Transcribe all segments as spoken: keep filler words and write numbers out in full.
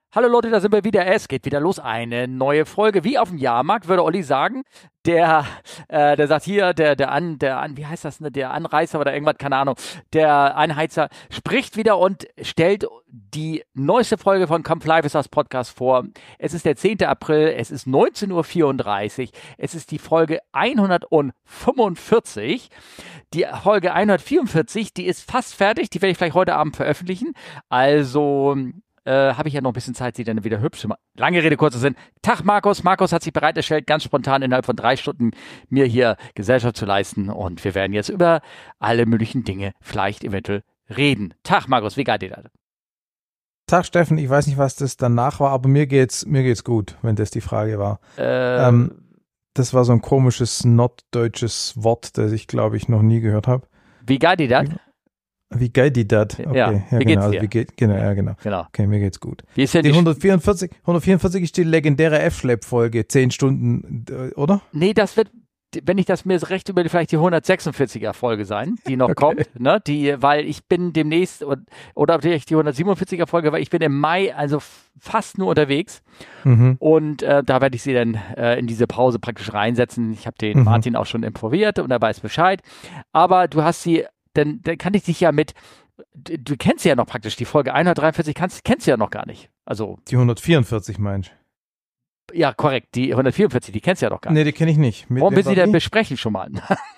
Hallo Leute, da sind wir wieder. Es geht wieder los. Eine neue Folge. Wie auf dem Jahrmarkt, würde Olli sagen. Der, äh, der sagt hier, der, der an, der an, wie heißt das, ne? Der Anreißer oder irgendwas, keine Ahnung. Der Einheizer spricht wieder und stellt die neueste Folge von Come Fly With Us Podcast vor. Es ist der zehnte April. Es ist neunzehn Uhr vierunddreißig. Es ist die Folge hundertfünfundvierzig. Die Folge hundertvierundvierzig, die ist fast fertig. Die werde ich vielleicht heute Abend veröffentlichen. Also, Äh, habe ich ja noch ein bisschen Zeit, sie dann wieder hübsch zu machen. Lange Rede, kurzer Sinn. Tag Markus. Markus hat sich bereitgestellt, ganz spontan innerhalb von drei Stunden mir hier Gesellschaft zu leisten. Und wir werden jetzt über alle möglichen Dinge vielleicht eventuell reden. Tag Markus, wie geht dir das? Tag Steffen, ich weiß nicht, was das danach war, aber mir geht's, mir geht's gut, wenn das die Frage war. Äh, ähm, das war so ein komisches norddeutsches Wort, das ich, glaube ich, noch nie gehört habe. Wie geht dir das? Wie geht die das? Okay, ja, ja, wie genau, geht's also dir? wie geht, genau, ja, genau. Genau. Okay, mir geht's gut. Wie ist denn die die hundertvierundvierzig, hundertvierundvierzig ist die legendäre F-Schlepp-Folge, zehn Stunden, äh, oder? Nee, das wird, wenn ich das mir recht überlege, vielleicht die hundertsechsundvierziger Folge sein, die noch okay. kommt, ne? Die, weil ich bin demnächst, oder vielleicht die hundertsiebenundvierziger Folge, weil ich bin im Mai also fast nur unterwegs mhm. und äh, da werde ich sie dann äh, in diese Pause praktisch reinsetzen. Ich habe den mhm. Martin auch schon informiert und er weiß Bescheid, aber du hast sie, dann, dann kann ich dich ja mit Du, du kennst ja noch praktisch die Folge hundertdreiundvierzig, kannst, kennst du ja noch gar nicht. Also die hundertvierundvierzig meinst du? Ja, korrekt. Die hundertvierundvierzig, die kennst du ja noch gar nicht. Nee, die kenne ich nicht. Mit Warum wir sie denn besprechen schon mal?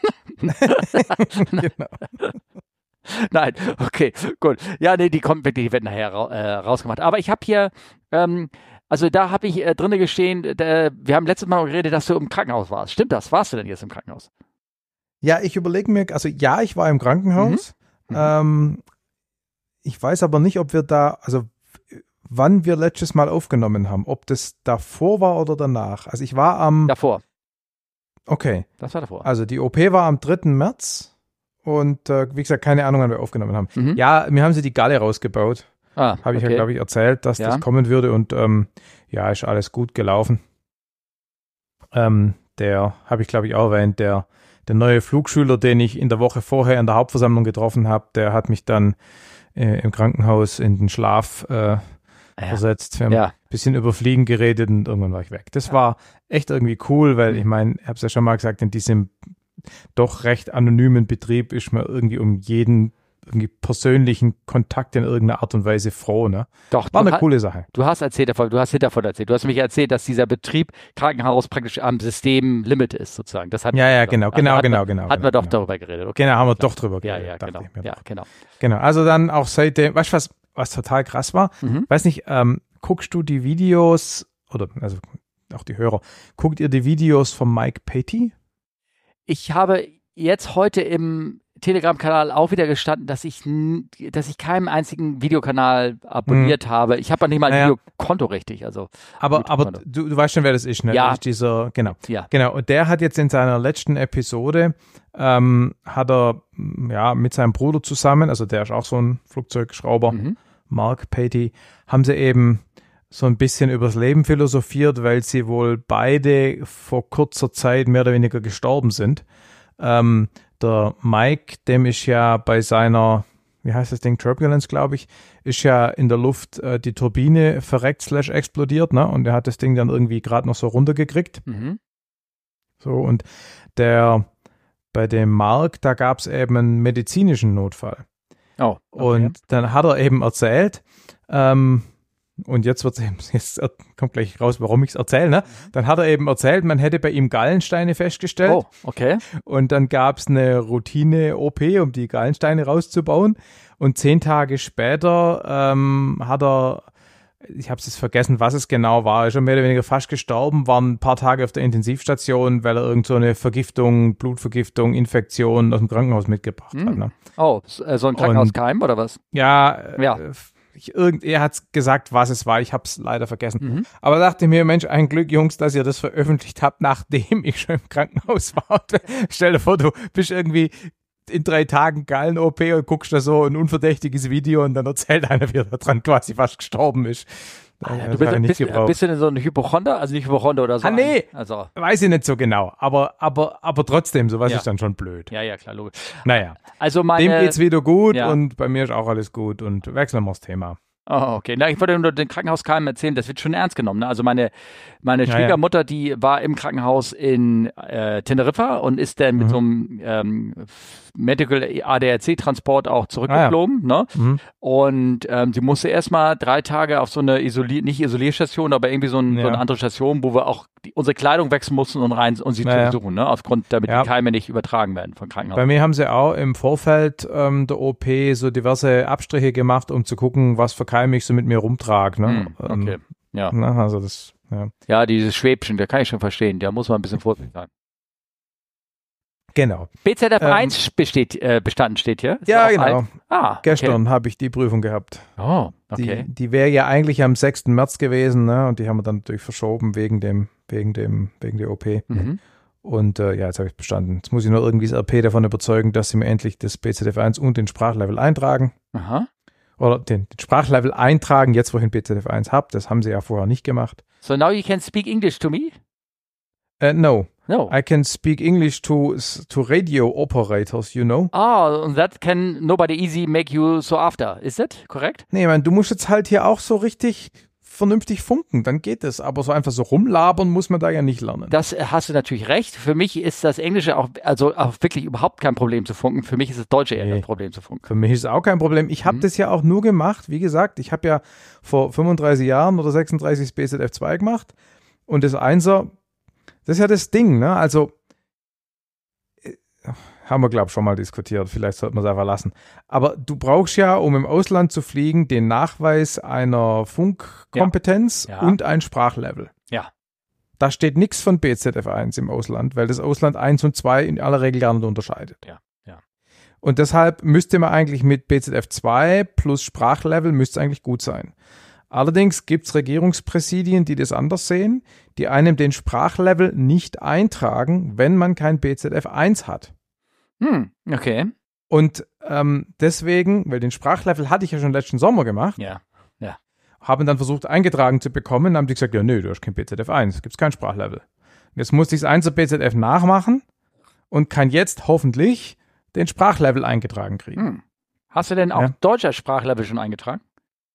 Genau. Nein, okay, gut. Ja, nee, die kommt wirklich, die wird nachher ra äh, rausgemacht. Aber ich habe hier, ähm, also da habe ich äh, drinne gestehen, äh, wir haben letztes Mal geredet, dass du im Krankenhaus warst. Stimmt das? Warst du denn jetzt im Krankenhaus? Ja, ich überlege mir, also ja, ich war im Krankenhaus. Mhm. Ähm, ich weiß aber nicht, ob wir da, also wann wir letztes Mal aufgenommen haben, ob das davor war oder danach. Also ich war am... Davor. Okay. Das war davor. Also die O P war am dritten März und äh, wie gesagt, keine Ahnung, wann wir aufgenommen haben. Mhm. Ja, mir haben sie die Galle rausgebaut. Ah, Habe ich okay. ja, glaube ich, erzählt, dass ja. das kommen würde und ähm, ja, ist alles gut gelaufen. Ähm, der, habe ich glaube ich auch erwähnt, der Der neue Flugschüler, den ich in der Woche vorher in der Hauptversammlung getroffen habe, der hat mich dann äh, im Krankenhaus in den Schlaf äh, ja. versetzt. Wir haben ja. ein bisschen über Fliegen geredet und irgendwann war ich weg. Das ja. war echt irgendwie cool, weil ich meine, ich habe es ja schon mal gesagt, in diesem doch recht anonymen Betrieb ist man irgendwie um jeden irgendwie persönlichen Kontakt in irgendeiner Art und Weise froh, ne? Doch, war eine ha- coole Sache. Du hast erzählt davon, du hast hintervon erzählt. Du hast mich erzählt, dass dieser Betrieb Krankenhaus praktisch am Systemlimit ist, sozusagen. Das hatten ja, ja, doch. genau, also genau, hatten genau, wir, genau. Hatten wir genau, doch darüber geredet. Okay. Genau, haben wir doch drüber ja, geredet. Ja, ja, genau. Ja, genau. Genau, also dann auch seitdem, weißt du, was, was total krass war? Mhm. Weiß nicht, ähm, guckst du die Videos, oder also auch die Hörer, guckt ihr die Videos von Mike Patey? Ich habe jetzt heute im Telegram-Kanal auch wieder gestanden, dass ich, dass ich keinen einzigen Videokanal abonniert hm. habe. Ich habe auch nicht mal ein naja. Videokonto richtig. Also aber aber du, du weißt schon, wer das ist, ne? Ja. Das ist dieser, genau. Ja. Genau. Und der hat jetzt in seiner letzten Episode, ähm, hat er ja mit seinem Bruder zusammen, also der ist auch so ein Flugzeugschrauber, mhm. Mark Patey, haben sie eben so ein bisschen übers Leben philosophiert, weil sie wohl beide vor kurzer Zeit mehr oder weniger gestorben sind. Ähm, Der Mike, dem ist ja bei seiner, wie heißt das Ding, Turbulence, glaube ich, ist ja in der Luft äh, die Turbine verreckt slash explodiert, ne? Und er hat das Ding dann irgendwie gerade noch so runtergekriegt. Mhm. So, und der, bei dem Mark, da gab es eben einen medizinischen Notfall. Oh, okay. Und dann hat er eben erzählt, ähm, und jetzt wird's eben, jetzt kommt gleich raus, warum ich es erzähle, ne? Dann hat er eben erzählt, man hätte bei ihm Gallensteine festgestellt. Oh, okay. Und dann gab es eine Routine-O P, um die Gallensteine rauszubauen. Und zehn Tage später ähm, hat er, ich habe es jetzt vergessen, was es genau war, ist schon mehr oder weniger fast gestorben, war ein paar Tage auf der Intensivstation, weil er irgend so eine Vergiftung, Blutvergiftung, Infektion aus dem Krankenhaus mitgebracht mm. hat. Ne? Oh, so ein Krankenhauskeim oder was? Ja, ja. Äh, Ich, irgend, er hat gesagt, was es war. Ich habe es leider vergessen. Mhm. Aber dachte mir, Mensch, ein Glück, Jungs, dass ihr das veröffentlicht habt, nachdem ich schon im Krankenhaus war. Stell dir vor, du bist irgendwie in drei Tagen Gallen-O P und guckst da so ein unverdächtiges Video und dann erzählt einer, wie er daran quasi fast gestorben ist. Ah, ja, du bist, nicht bist, bist du denn so ein Hypochonder? Also nicht Hypochonder oder so? Ah, nee, also. weiß ich nicht so genau. Aber, aber, aber trotzdem, sowas ja. ist dann schon blöd. Ja, ja, klar, logisch. Naja, also meine, dem geht's wieder gut ja. und bei mir ist auch alles gut und wechseln wir das Thema. Oh, okay. Na, ich wollte nur den Krankenhauskeim erzählen, das wird schon ernst genommen. Ne? Also meine, meine Ja, Schwiegermutter, ja. die war im Krankenhaus in äh, Teneriffa und ist dann mit Mhm. so einem ähm, Medical A D A C-Transport auch zurückgeflogen. Ah, ja. Ne? Mhm. Und ähm, sie musste erstmal drei Tage auf so eine Isolier nicht Isolierstation, aber irgendwie so, ein, Ja. so eine andere Station, wo wir auch die, unsere Kleidung wechseln mussten und rein und sie Ja, zu ja. besuchen, ne? Aufgrund, damit Ja. die Keime nicht übertragen werden von Krankenhaus. Bei mir haben sie auch im Vorfeld ähm, der O P so diverse Abstriche gemacht, um zu gucken, was für Keime ich so mit mir rumtrage. Ne? Hm, okay. Ähm, Ja. na, also das, ja. Ja, dieses Schwäbchen, da kann ich schon verstehen. Da muss man ein bisschen vorsichtig sein. Genau. B Z F eins besteht, äh, bestanden steht hier. Ist Ja, auch genau. alt. Ah, Gestern habe ich die Prüfung gehabt. Okay. Oh, okay. Die, die wäre ja eigentlich am sechsten März gewesen, ne? Und die haben wir dann natürlich verschoben wegen dem, wegen dem, wegen der O P. Mhm. Und äh, ja, jetzt habe ich bestanden. Jetzt muss ich nur irgendwie das R P davon überzeugen, dass sie mir endlich das B Z F eins und den Sprachlevel eintragen. Aha. Oder den, den Sprachlevel eintragen, jetzt wo ich ein B Z F eins habe. Das haben sie ja vorher nicht gemacht. So now you can speak English to me? Uh, no. No. I can speak English to to radio operators, you know. Ah, and that can nobody easy make you so after. Is it correct? Nee, man, du musst jetzt halt hier auch so richtig vernünftig funken, dann geht es. Aber so einfach so rumlabern muss man da ja nicht lernen. Das äh, hast du natürlich recht. Für mich ist das Englische auch, also auch wirklich überhaupt kein Problem zu funken. Für mich ist das Deutsche eher Nee. das Problem zu funken. Für mich ist es auch kein Problem. Ich habe Mhm. das ja auch nur gemacht, wie gesagt, ich habe ja vor fünfunddreißig Jahren oder sechsunddreißig das B Z F zwei gemacht und das Einser, das ist ja das Ding, ne? Also äh, haben wir, glaube ich, schon mal diskutiert. Vielleicht sollte man es einfach lassen. Aber du brauchst ja, um im Ausland zu fliegen, den Nachweis einer Funkkompetenz Ja. Ja. und ein Sprachlevel. Ja. Da steht nichts von B Z F eins im Ausland, weil das Ausland eins und zwei in aller Regel gar nicht unterscheidet. Ja, ja. Und deshalb müsste man eigentlich mit B Z F zwei plus Sprachlevel müsste es eigentlich gut sein. Allerdings gibt es Regierungspräsidien, die das anders sehen, die einem den Sprachlevel nicht eintragen, wenn man kein B Z F eins hat. Hm, okay. Und ähm, deswegen, weil den Sprachlevel hatte ich ja schon letzten Sommer gemacht, Ja. haben dann versucht eingetragen zu bekommen, dann haben die gesagt, ja nö, du hast kein B Z F eins, gibt es kein Sprachlevel. Und jetzt musste ich das Einser B Z F nachmachen und kann jetzt hoffentlich den Sprachlevel eingetragen kriegen. Hm. Hast du denn auch Ja. deutscher Sprachlevel schon eingetragen?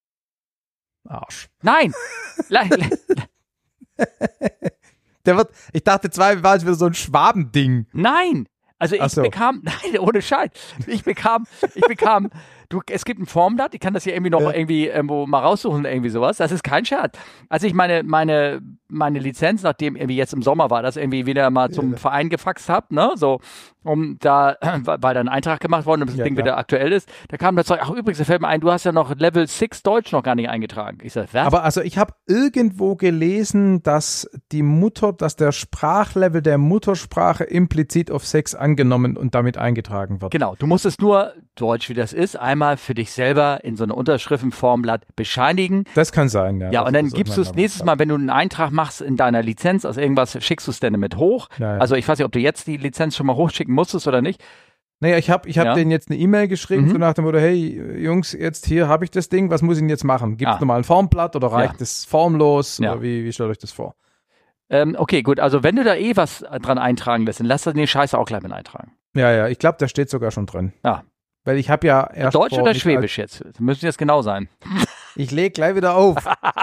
Arsch. Nein! Le- le- Der wird, ich dachte, zwei war es wieder so ein Schwabending. Nein! Also ich Ach so. bekam, nein, ohne Scheiß. Ich bekam, ich bekam, du, es gibt ein Formblatt, ich kann das hier irgendwie noch Ja. irgendwie irgendwo mal raussuchen, irgendwie sowas. Das ist kein Scherz. Als ich meine, meine, meine Lizenz, nachdem irgendwie jetzt im Sommer war, das irgendwie wieder mal zum Ja. Verein gefaxt habe, ne, so, um da, weil da ein Eintrag gemacht worden, damit das Ja, Ding klar. wieder aktuell ist, da kam das Zeug, ach übrigens, da fällt mir ein, du hast ja noch Level sechs Deutsch noch gar nicht eingetragen. Ich sag, was? Aber also ich habe irgendwo gelesen, dass die Mutter, dass der Sprachlevel der Muttersprache implizit auf sechs angenommen und damit eingetragen wird. Genau, du musst es nur, Deutsch wie das ist, einmal für dich selber in so eine Unterschriftenformblatt bescheinigen. Das kann sein, ja. Ja, das und dann ist gibst du es irgendwann nächstes Mal, wenn du einen Eintrag machst in deiner Lizenz aus irgendwas, schickst du es dann mit hoch. Ja, ja. Also ich weiß nicht, ob du jetzt die Lizenz schon mal hochschicken musstest oder nicht. Naja, ich habe ich hab Ja. denen jetzt eine E-Mail geschrieben, Mhm. so nach dem Motto, hey Jungs, jetzt hier habe ich das Ding, was muss ich denn jetzt machen? Gibt es Ah. nochmal ein Formblatt oder reicht Ja. das formlos? Ja. Oder wie, wie stellt euch das vor? Ähm, okay, gut, also wenn du da eh was dran eintragen lässt, dann lass das den Scheiße auch gleich mit eintragen. Ja, ja, ich glaube, da steht sogar schon drin. Ja. Weil ich habe ja erst Deutsch vor oder nicht Schwäbisch jetzt? Das müssen jetzt genau sein. alt- Ich lege gleich wieder auf.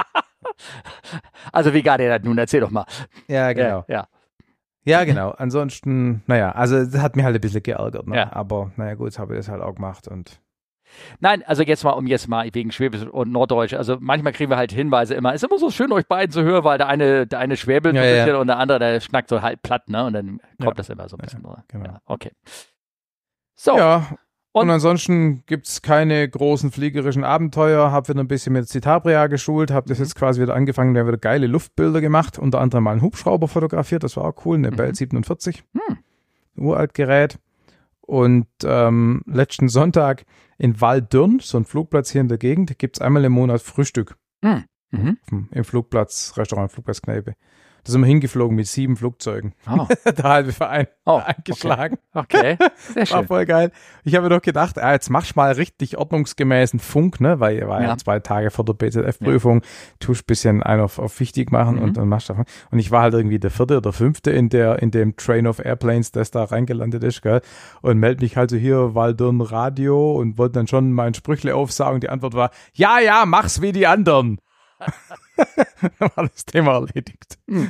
Also wie gar der das nun? Erzähl doch mal. Ja, genau. Ja, ja. Ja, genau. Ansonsten, naja, also das hat mich halt ein bisschen geärgert. Ne? Ja. Aber naja, gut, jetzt habe ich das halt auch gemacht. Und Nein, also jetzt mal, um jetzt mal wegen Schwäbisch und Norddeutsch. Also manchmal kriegen wir halt Hinweise immer. Ist immer so schön, euch beiden zu hören, weil der eine, der eine schwäbelt Ja, so ein ja. bisschen und der andere, der schnackt so halb platt, ne? Und dann kommt Ja. das immer so ein bisschen. oder? genau. Ja, okay. So, ja, und, Und- ansonsten gibt es keine großen fliegerischen Abenteuer. Habe wieder ein bisschen mit Citabria geschult, habe das jetzt quasi wieder angefangen, wir haben wieder geile Luftbilder gemacht, unter anderem mal einen Hubschrauber fotografiert, das war auch cool, eine Mhm. Bell siebenundvierzig, Hm. uralt Gerät. Und ähm, letzten Sonntag in Waldürn, so ein Flugplatz hier in der Gegend, gibt es einmal im Monat Frühstück Hm. Mhm. im Flugplatz, Restaurant, Flugplatzkneipe. Da sind wir hingeflogen mit sieben Flugzeugen. Oh. Der halbe Verein Oh, eingeschlagen. Okay, okay. Sehr schön. War voll geil. Ich habe mir doch gedacht, ah, jetzt machst du mal richtig ordnungsgemäßen Funk, ne? Weil ihr war ja. ja zwei Tage vor der B Z F-Prüfung, ja. tust ein bisschen einen auf, auf wichtig machen mhm. und dann machst du davon. Und ich war halt irgendwie der vierte oder fünfte in der, in dem Train of Airplanes, das da reingelandet ist, gell? Und melde mich halt so hier, Waldürn Radio und wollte dann schon mein Sprüchle aufsagen. Die Antwort war, ja, ja, mach's wie die anderen. Dann war das Thema erledigt. Hm.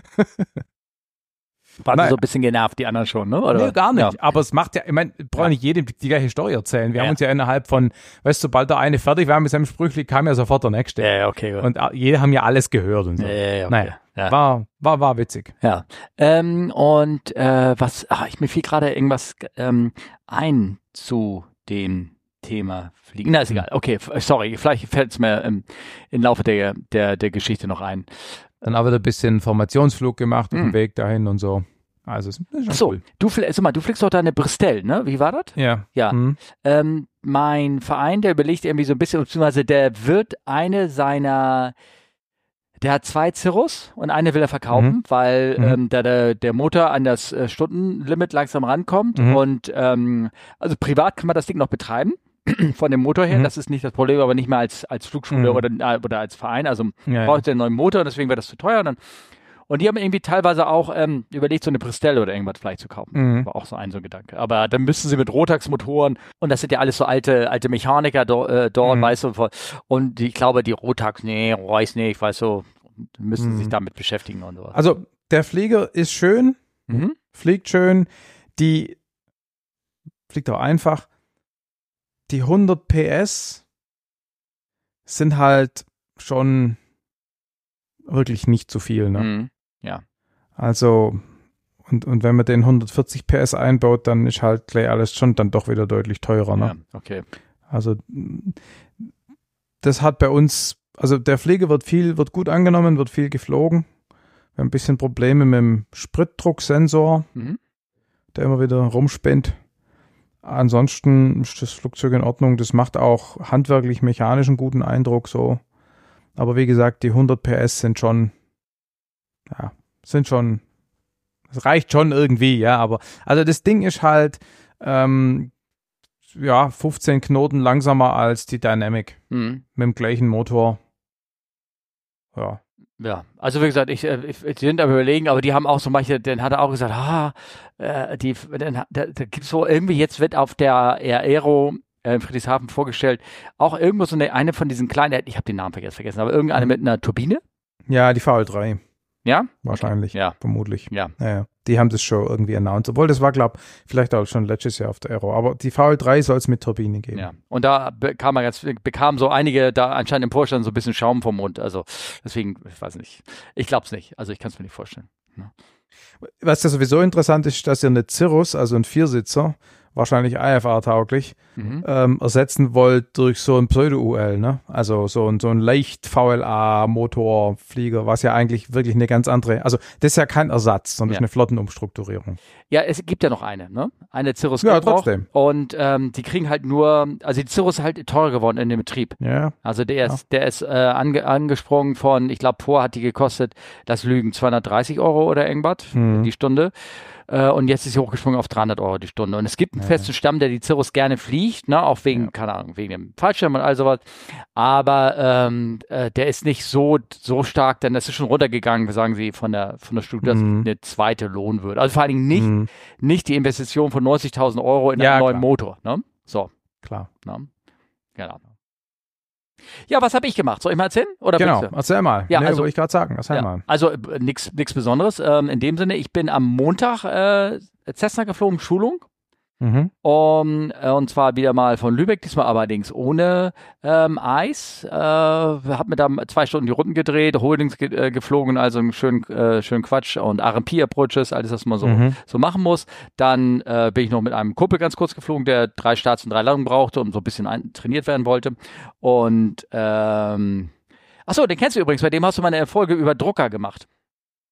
Waren naja. so ein bisschen genervt, die anderen schon, ne? Oder? Nee, gar nicht. Ja. Aber es macht ja, ich meine, ich brauche ja. nicht jedem die gleiche Story erzählen. Wir ja. haben uns ja innerhalb von, weißt du, sobald der eine fertig war mit seinem Sprüchli, kam ja sofort der nächste. Ja, okay. Gut. Und jeder haben ja alles gehört und so. Ja, ja, okay. Naja, ja. war, war, war witzig. Ja. Ähm, und äh, was, ach, ich mir fiel gerade irgendwas ähm, ein zu dem Thema Fliegen. Na, ist egal. Okay, sorry, vielleicht fällt es mir im, im Laufe der, der, der Geschichte noch ein. Dann haben wir ein bisschen Informationsflug gemacht auf dem mm. Weg dahin und so. Also, ist schon Ach so, cool. du, sag mal, du fliegst doch da eine Bristol, ne? Wie war das? Ja. Ja. Mhm. Ähm, mein Verein, der überlegt irgendwie so ein bisschen, beziehungsweise der wird eine seiner, der hat zwei Cirrus und eine will er verkaufen, mhm. weil mhm. ähm, da der, der Motor an das äh, Stundenlimit langsam rankommt mhm. und ähm, also privat kann man das Ding noch betreiben. Von dem Motor her, mhm. das ist nicht das Problem, aber nicht mehr als, als Flugschule mhm. oder, oder als Verein. Also ja, braucht ja. einen neuen Motor und deswegen wäre das zu teuer. Und, dann, und die haben irgendwie teilweise auch ähm, überlegt, so eine Bristol oder irgendwas vielleicht zu kaufen. Mhm. War auch so ein so ein Gedanke. Aber dann müssten sie mit Rotax-Motoren und das sind ja alles so alte alte Mechaniker do, äh, dort, mhm. weißt du. Und die, ich glaube, die Rotax, nee, Reus, nee, ich weiß so, müssen mhm. sich damit beschäftigen und sowas. Also der Flieger ist schön, mhm. fliegt schön, die fliegt auch einfach. Die hundert P S sind halt schon wirklich nicht zu viel, ne? Mhm. Ja. Also, und, und wenn man den hundertvierzig P S einbaut, dann ist halt gleich alles schon dann doch wieder deutlich teurer, ne? Ja, okay. Also, das hat bei uns, also der Flieger wird viel, wird gut angenommen, wird viel geflogen. Wir haben ein bisschen Probleme mit dem Spritdrucksensor, mhm. der immer wieder rumspinnt. Ansonsten ist das Flugzeug in Ordnung. Das macht auch handwerklich, mechanisch einen guten Eindruck so. Aber wie gesagt, die hundert P S sind schon, ja, sind schon, es reicht schon irgendwie, ja. Aber also das Ding ist halt, ähm, ja, fünfzehn Knoten langsamer als die Dynamic mhm. mit dem gleichen Motor. Ja. Ja, also wie gesagt, ich, ich, ich sind am überlegen, aber die haben auch so manche, dann hat er auch gesagt, ah, äh, die, dann, da, da gibt's so irgendwie, jetzt wird auf der Aero äh, in Friedrichshafen vorgestellt, auch irgendwo so eine, eine von diesen kleinen, ich habe den Namen vergessen, vergessen, aber irgendeine mit einer Turbine. Ja, die V L drei. Ja? Wahrscheinlich, okay. Ja. Vermutlich. Ja. ja. Die haben das schon irgendwie announced, obwohl das war, glaube ich, vielleicht auch schon letztes Jahr auf der Aero, aber die V L drei soll es mit Turbine geben. Ja, und da bekam man jetzt, bekamen so einige da anscheinend im Vorstand so ein bisschen Schaum vom Mund, also deswegen, ich weiß nicht, ich glaube es nicht, also ich kann es mir nicht vorstellen. Ja. Was ja sowieso interessant ist, dass ihr eine Cirrus, also ein Viersitzer, wahrscheinlich I F R-tauglich, mhm. ähm, ersetzen wollt durch so ein Pseudo-U L, ne? Also so ein, so ein leicht V L A-Motorflieger, was ja eigentlich wirklich eine ganz andere, also das ist ja kein Ersatz, sondern ja. ist eine Flottenumstrukturierung. Ja, es gibt ja noch eine, ne? Eine Cirrus. Ja, trotzdem. Und ähm, die kriegen halt nur, also die Cirrus ist halt teurer geworden in dem Betrieb. Ja. Also der ist, ja. der ist äh, ange, angesprungen von, ich glaube, vor hat die gekostet, das Lügen, zweihundertdreißig Euro oder irgendwas mhm. die Stunde. Und jetzt ist sie hochgesprungen auf dreihundert Euro die Stunde. Und es gibt einen ja. festen Stamm, der die Cirrus gerne fliegt, ne, auch wegen, ja. keine Ahnung, wegen dem Fallschirm und all sowas. Aber ähm, äh, der ist nicht so so stark, denn das ist schon runtergegangen, sagen sie, von der von der Studie, dass mhm. eine zweite Lohn würde. Also vor allen Dingen nicht, mhm. nicht die Investition von neunzigtausend Euro in ja, einen neuen klar. Motor. Ne? So. Klar. Ne? Genau. Ja, was habe ich gemacht? Soll ich mal erzählen? Oder genau, erzähl mal. Ja, nee, also, wollte ich gerade sagen. Erzähl ja, mal. Also äh, nichts nichts Besonderes. Ähm, in dem Sinne, ich bin am Montag äh, Cessna geflogen, Schulung. Mhm. Um, äh, und zwar wieder mal von Lübeck, diesmal allerdings ohne ähm, Eis. Äh, hab mir da zwei Stunden die Runden gedreht, Holdings ge äh, geflogen, also einen schönen, äh, schönen Quatsch und R M P-Approaches, alles, was man so, mhm. so machen muss. Dann äh, bin ich noch mit einem Kumpel ganz kurz geflogen, der drei Starts und drei Landungen brauchte und so ein bisschen ein trainiert werden wollte. Und ähm, achso, den kennst du übrigens, bei dem hast du mal eine Folge über Drucker gemacht.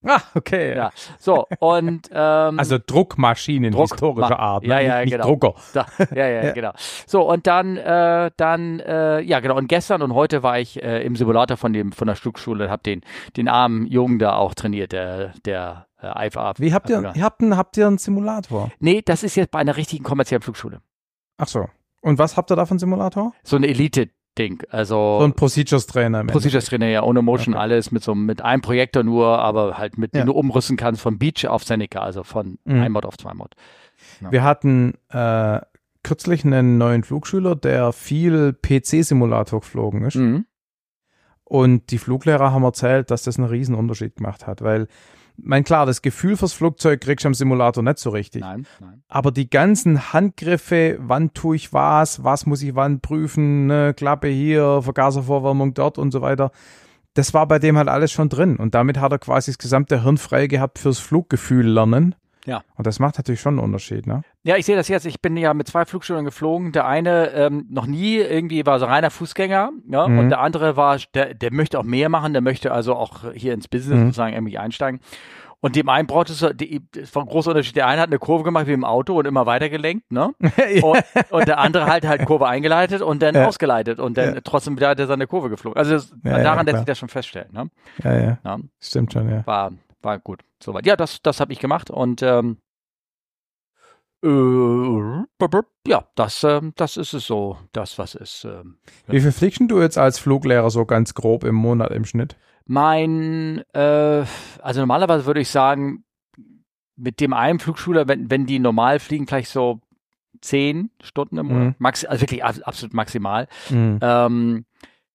Ah, okay. Ja, so, und ähm, also Druckmaschinen Druck, historischer Art, ja, ne? ja, nicht, nicht genau. Drucker. Da, ja, ja, ja, genau. So, und dann, äh, dann, äh, ja, genau, und gestern und heute war ich äh, im Simulator von dem, von der Flugschule und habe den, den armen Jungen da auch trainiert, der, der äh, I F A. Wie habt ihr, ihr habt, einen, habt ihr einen Simulator? Nee, das ist jetzt bei einer richtigen kommerziellen Flugschule. Ach so. Und was habt ihr da für einen Simulator? So ein Elite-Ding, also. So ein Procedures-Trainer. Procedures-Trainer, ja, ohne Motion, okay. Alles mit so mit einem Projektor nur, aber halt mit, ja. den du umrüsten kannst von Beach auf Seneca, also von mhm. ein Mod auf zwei Mod. Ja. Wir hatten äh, kürzlich einen neuen Flugschüler, der viel P C-Simulator geflogen ist. Mhm. Und die Fluglehrer haben erzählt, dass das einen riesen Unterschied gemacht hat, weil mein klar, das Gefühl fürs Flugzeug kriegst du am Simulator nicht so richtig. Nein, nein. Aber die ganzen Handgriffe, wann tue ich was, was muss ich wann prüfen, ne, Klappe hier, Vergaservorwärmung dort und so weiter, das war bei dem halt alles schon drin. Und damit hat er quasi das gesamte Hirn frei gehabt fürs Fluggefühl lernen. Ja. Und das macht natürlich schon einen Unterschied, ne? Ja, ich sehe das jetzt. Ich bin ja mit zwei Flugschülern geflogen. Der eine ähm, noch nie irgendwie war so reiner Fußgänger, ja, mhm. und der andere war, der, der möchte auch mehr machen, der möchte also auch hier ins Business mhm. sozusagen irgendwie einsteigen. Und dem einen braucht es, das war ein großer Unterschied. Der eine hat eine Kurve gemacht wie im Auto und immer weiter gelenkt, ne? ja. und, und der andere halt halt Kurve eingeleitet und dann ja. ausgeleitet und dann ja. trotzdem wieder hat er seine Kurve geflogen. Also das, ja, daran ja, lässt sich das schon feststellen, ne? Ja, ja. ja. Stimmt schon, ja. War, war gut. Soweit. Ja, das, das habe ich gemacht und ähm, äh, ja, das, äh, das ist es so, das, was ist. Äh, Wie viel fliegst du jetzt als Fluglehrer so ganz grob im Monat im Schnitt? Mein, äh, also normalerweise würde ich sagen, mit dem einen Flugschüler, wenn, wenn die normal fliegen, vielleicht so zehn Stunden im Monat, mhm. Maxi- also wirklich absolut maximal. Mhm. Ähm,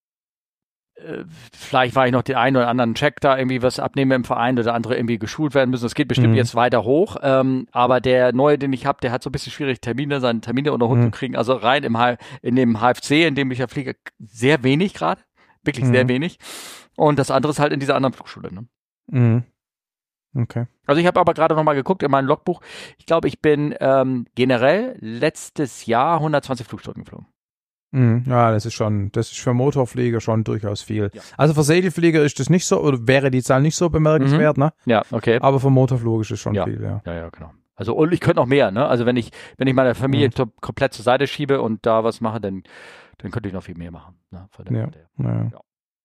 äh, vielleicht war ich noch den einen oder anderen Check da irgendwie was abnehme im Verein oder andere irgendwie geschult werden müssen. Das geht bestimmt mhm. jetzt weiter hoch. Ähm, aber der neue, den ich habe, der hat so ein bisschen schwierig, Termine, seine Termine unter Hut mhm. zu kriegen. Also rein im H- in dem H F C, in dem ich ja fliege, sehr wenig gerade. Wirklich mhm. sehr wenig. Und das andere ist halt in dieser anderen Flugschule. Ne? Mhm. Okay. Also ich habe aber gerade nochmal geguckt in meinem Logbuch. Ich glaube, ich bin ähm, generell letztes Jahr hundertzwanzig Flugstunden geflogen. Mhm. Ja, das ist schon, das ist für Motorflieger schon durchaus viel. Ja. Also für Segelflieger ist das nicht so, oder wäre die Zahl nicht so bemerkenswert, mhm. ne? Ja, okay. Aber für Motorflug ist es schon ja. viel, ja. Ja, ja, genau. Also und ich könnte noch mehr, ne? Also wenn ich, wenn ich meine Familie mhm. komplett zur Seite schiebe und da was mache, dann, dann könnte ich noch viel mehr machen. Ne? Von der, ja. Der, ja. ja.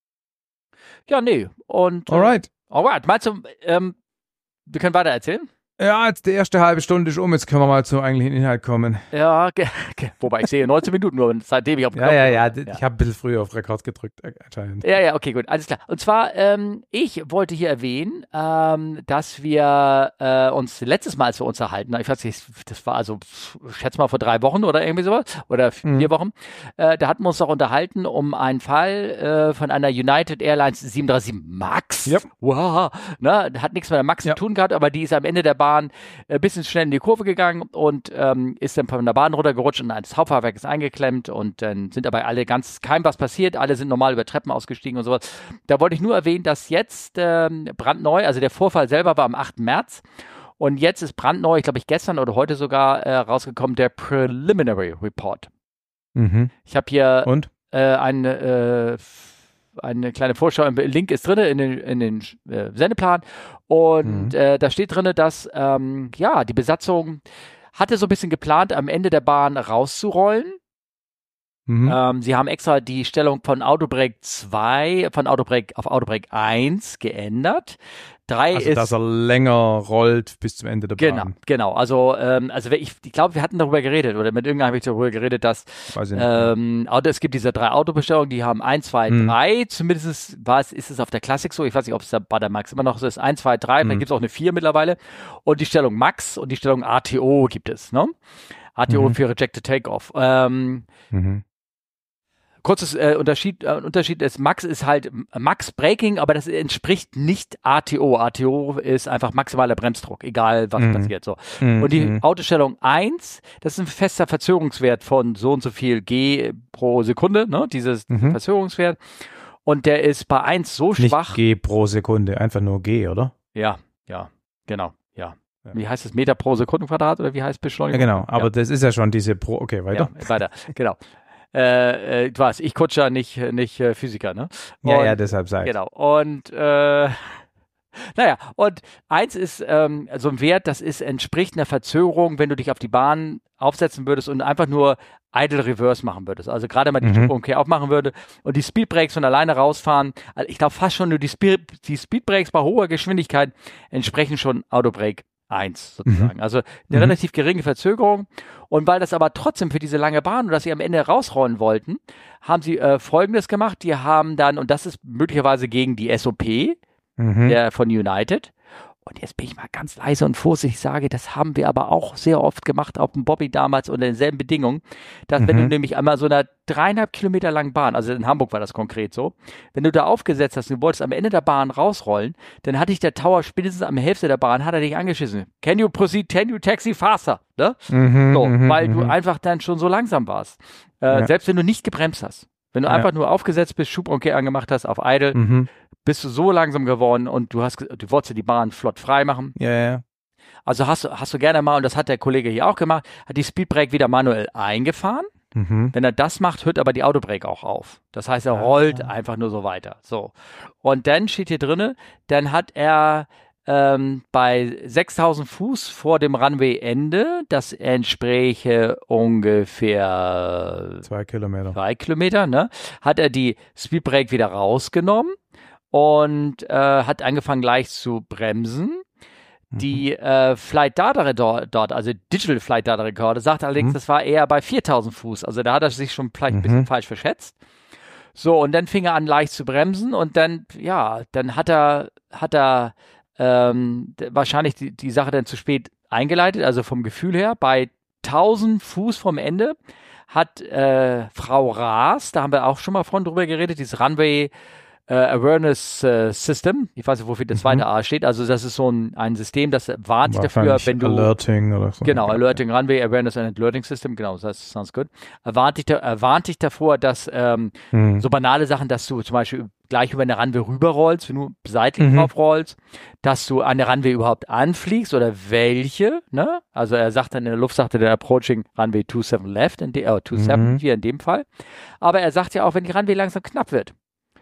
Ja, nee. Und. Alright. Äh, alright. Meinst du, ähm, wir können weiter erzählen? Ja, jetzt die erste halbe Stunde ist um, jetzt können wir mal zum eigentlichen Inhalt kommen. Ja, ge- ge- wobei ich sehe neunzehn Minuten nur, seitdem ich auf Ja, ja, ja, ja, ich habe ein bisschen früher auf Rekord gedrückt, anscheinend. Ja, ja, okay, gut, alles klar. Und zwar, ähm, ich wollte hier erwähnen, ähm, dass wir äh, uns letztes Mal so unterhalten, ich weiß nicht, das war also, ich schätze mal vor drei Wochen oder irgendwie sowas, oder vier mhm. Wochen, äh, da hatten wir uns doch unterhalten um einen Fall äh, von einer United Airlines sieben drei sieben MAX. Yep. Wow, ne, hat nichts mit der MAX ja. zu tun gehabt, aber die ist am Ende der Bahn ein bisschen schnell in die Kurve gegangen und ähm, ist dann von der Bahn runtergerutscht und eines Hauptfahrwerkes eingeklemmt und dann sind dabei alle ganz, kein was passiert, alle sind normal über Treppen ausgestiegen und sowas. Da wollte ich nur erwähnen, dass jetzt ähm, brandneu, also der Vorfall selber war am achten März und jetzt ist brandneu, ich glaube ich gestern oder heute sogar äh, rausgekommen, der Preliminary Report. Mhm. Ich habe hier und? Äh, eine äh, eine kleine Vorschau, im Link ist drin in den, in den äh, Sendeplan und mhm. äh, da steht drin, dass ähm, ja, die Besatzung hatte so ein bisschen geplant, am Ende der Bahn rauszurollen. Mhm. Ähm, sie haben extra die Stellung von Autobreak zwei, von Autobreak auf Autobreak eins geändert. Drei also, ist, dass er länger rollt bis zum Ende der genau, Bahn. Genau, also, ähm, also ich, ich glaube, wir hatten darüber geredet, oder mit irgendeinem habe ich darüber geredet, dass ähm, Auto, es gibt diese drei Autobestellungen, die haben eins, zwei, mhm. drei, zumindest war es, ist es auf der Classic so, ich weiß nicht, ob es da bei der Max immer noch so ist, eins, zwei, drei, mhm. dann gibt es auch eine vier mittlerweile und die Stellung Max und die Stellung A T O gibt es, ne? A T O mhm. für Rejected Takeoff. Ähm, mhm. Kurzes äh, Unterschied, äh, Unterschied ist, Max ist halt Max Braking, aber das entspricht nicht A T O. A T O ist einfach maximaler Bremsdruck, egal was mm. passiert. So. Mm, und die mm. Autostellung eins, das ist ein fester Verzögerungswert von so und so viel G pro Sekunde, ne? Dieses mm-hmm. Verzögerungswert. Und der ist bei eins so schwach. Nicht G pro Sekunde, einfach nur G, oder? Ja, ja, genau, ja. Ja. Wie heißt es? Meter pro Sekundenquadrat oder wie heißt Beschleunigung? Ja, genau, aber ja. das ist ja schon diese pro, okay, weiter. Ja, weiter, genau. Äh, äh, du weißt, ich Kutscher, nicht, nicht äh, Physiker, ne? Und, ja, ja, deshalb sei Genau. Und äh, Naja, und eins ist ähm, so ein Wert, das ist entspricht einer Verzögerung, wenn du dich auf die Bahn aufsetzen würdest und einfach nur Idle Reverse machen würdest. Also gerade mal die Mhm. Schubumkehr aufmachen würde und die Speedbrakes von alleine rausfahren. Also ich glaube fast schon nur die, Speed, die Speedbrakes bei hoher Geschwindigkeit entsprechen schon Autobrake eins sozusagen. Mhm. Also eine Mhm. relativ geringe Verzögerung. Und weil das aber trotzdem für diese lange Bahn und dass sie am Ende rausrollen wollten, haben sie äh, Folgendes gemacht. Die haben dann, und das ist möglicherweise gegen die S O P, Mhm. der von United. Und jetzt bin ich mal ganz leise und vorsichtig, sage, das haben wir aber auch sehr oft gemacht auf dem Bobby damals unter denselben Bedingungen, dass wenn du Mhm. nämlich einmal so einer dreieinhalb Kilometer langen Bahn, also in Hamburg war das konkret so, wenn du da aufgesetzt hast und du wolltest am Ende der Bahn rausrollen, dann hatte ich der Tower spätestens am Hälfte der Bahn, hat er dich angeschissen. Can you proceed, can you taxi faster? Ne? Mhm. So, Mhm. weil du Mhm. einfach dann schon so langsam warst. Äh, Ja. Selbst wenn du nicht gebremst hast. Wenn du Ja. einfach nur aufgesetzt bist, Schubumkehr angemacht hast auf Idle, Mhm. bist du so langsam geworden und du hast, ge- du wolltest die Bahn flott frei machen. Ja, ja. Also hast du, hast du gerne mal, und das hat der Kollege hier auch gemacht, hat die Speedbrake wieder manuell eingefahren. Mhm. Wenn er das macht, hört aber die Autobrake auch auf. Das heißt, er Ah. rollt einfach nur so weiter. So. Und dann steht hier drinne, dann hat er ähm, bei sechstausend Fuß vor dem Runway-Ende, das entspräche ungefähr Zwei Kilometer. zwei Kilometer, ne, hat er die Speedbrake wieder rausgenommen und äh, hat angefangen gleich zu bremsen. Die äh, Flight Data Record dort, also Digital Flight Data Recorder, sagt allerdings, Mhm. das war eher bei viertausend Fuß. Also da hat er sich schon vielleicht ein bisschen Mhm. falsch verschätzt. So, und dann fing er an leicht zu bremsen und dann, ja, dann hat er, hat er ähm, d- wahrscheinlich die, die Sache dann zu spät eingeleitet, also vom Gefühl her. Bei tausend Fuß vom Ende hat äh, Frau Raas, da haben wir auch schon mal von drüber geredet, dieses Runway äh, Awareness äh, System, ich weiß nicht, wofür das Mhm. zweite A steht, also das ist so ein, ein System, das warnt dich dafür, Wahrscheinlich wenn du Alerting oder so. Genau, Ja. Alerting, Runway Awareness and Alerting System, genau, das sounds good. Er warnt dich, da, er warnt dich davor, dass ähm, Mhm. so banale Sachen, dass du zum Beispiel gleich über eine Runway rüberrollst, wenn du seitlich Mhm. drauf rollst, dass du an der Runway überhaupt anfliegst oder welche, ne? Also er sagt dann in der Luft, sagte der Approaching Runway siebenundzwanzig left, in de, äh, siebenundzwanzig Mhm. hier in dem Fall. Aber er sagt ja auch, wenn die Runway langsam knapp wird.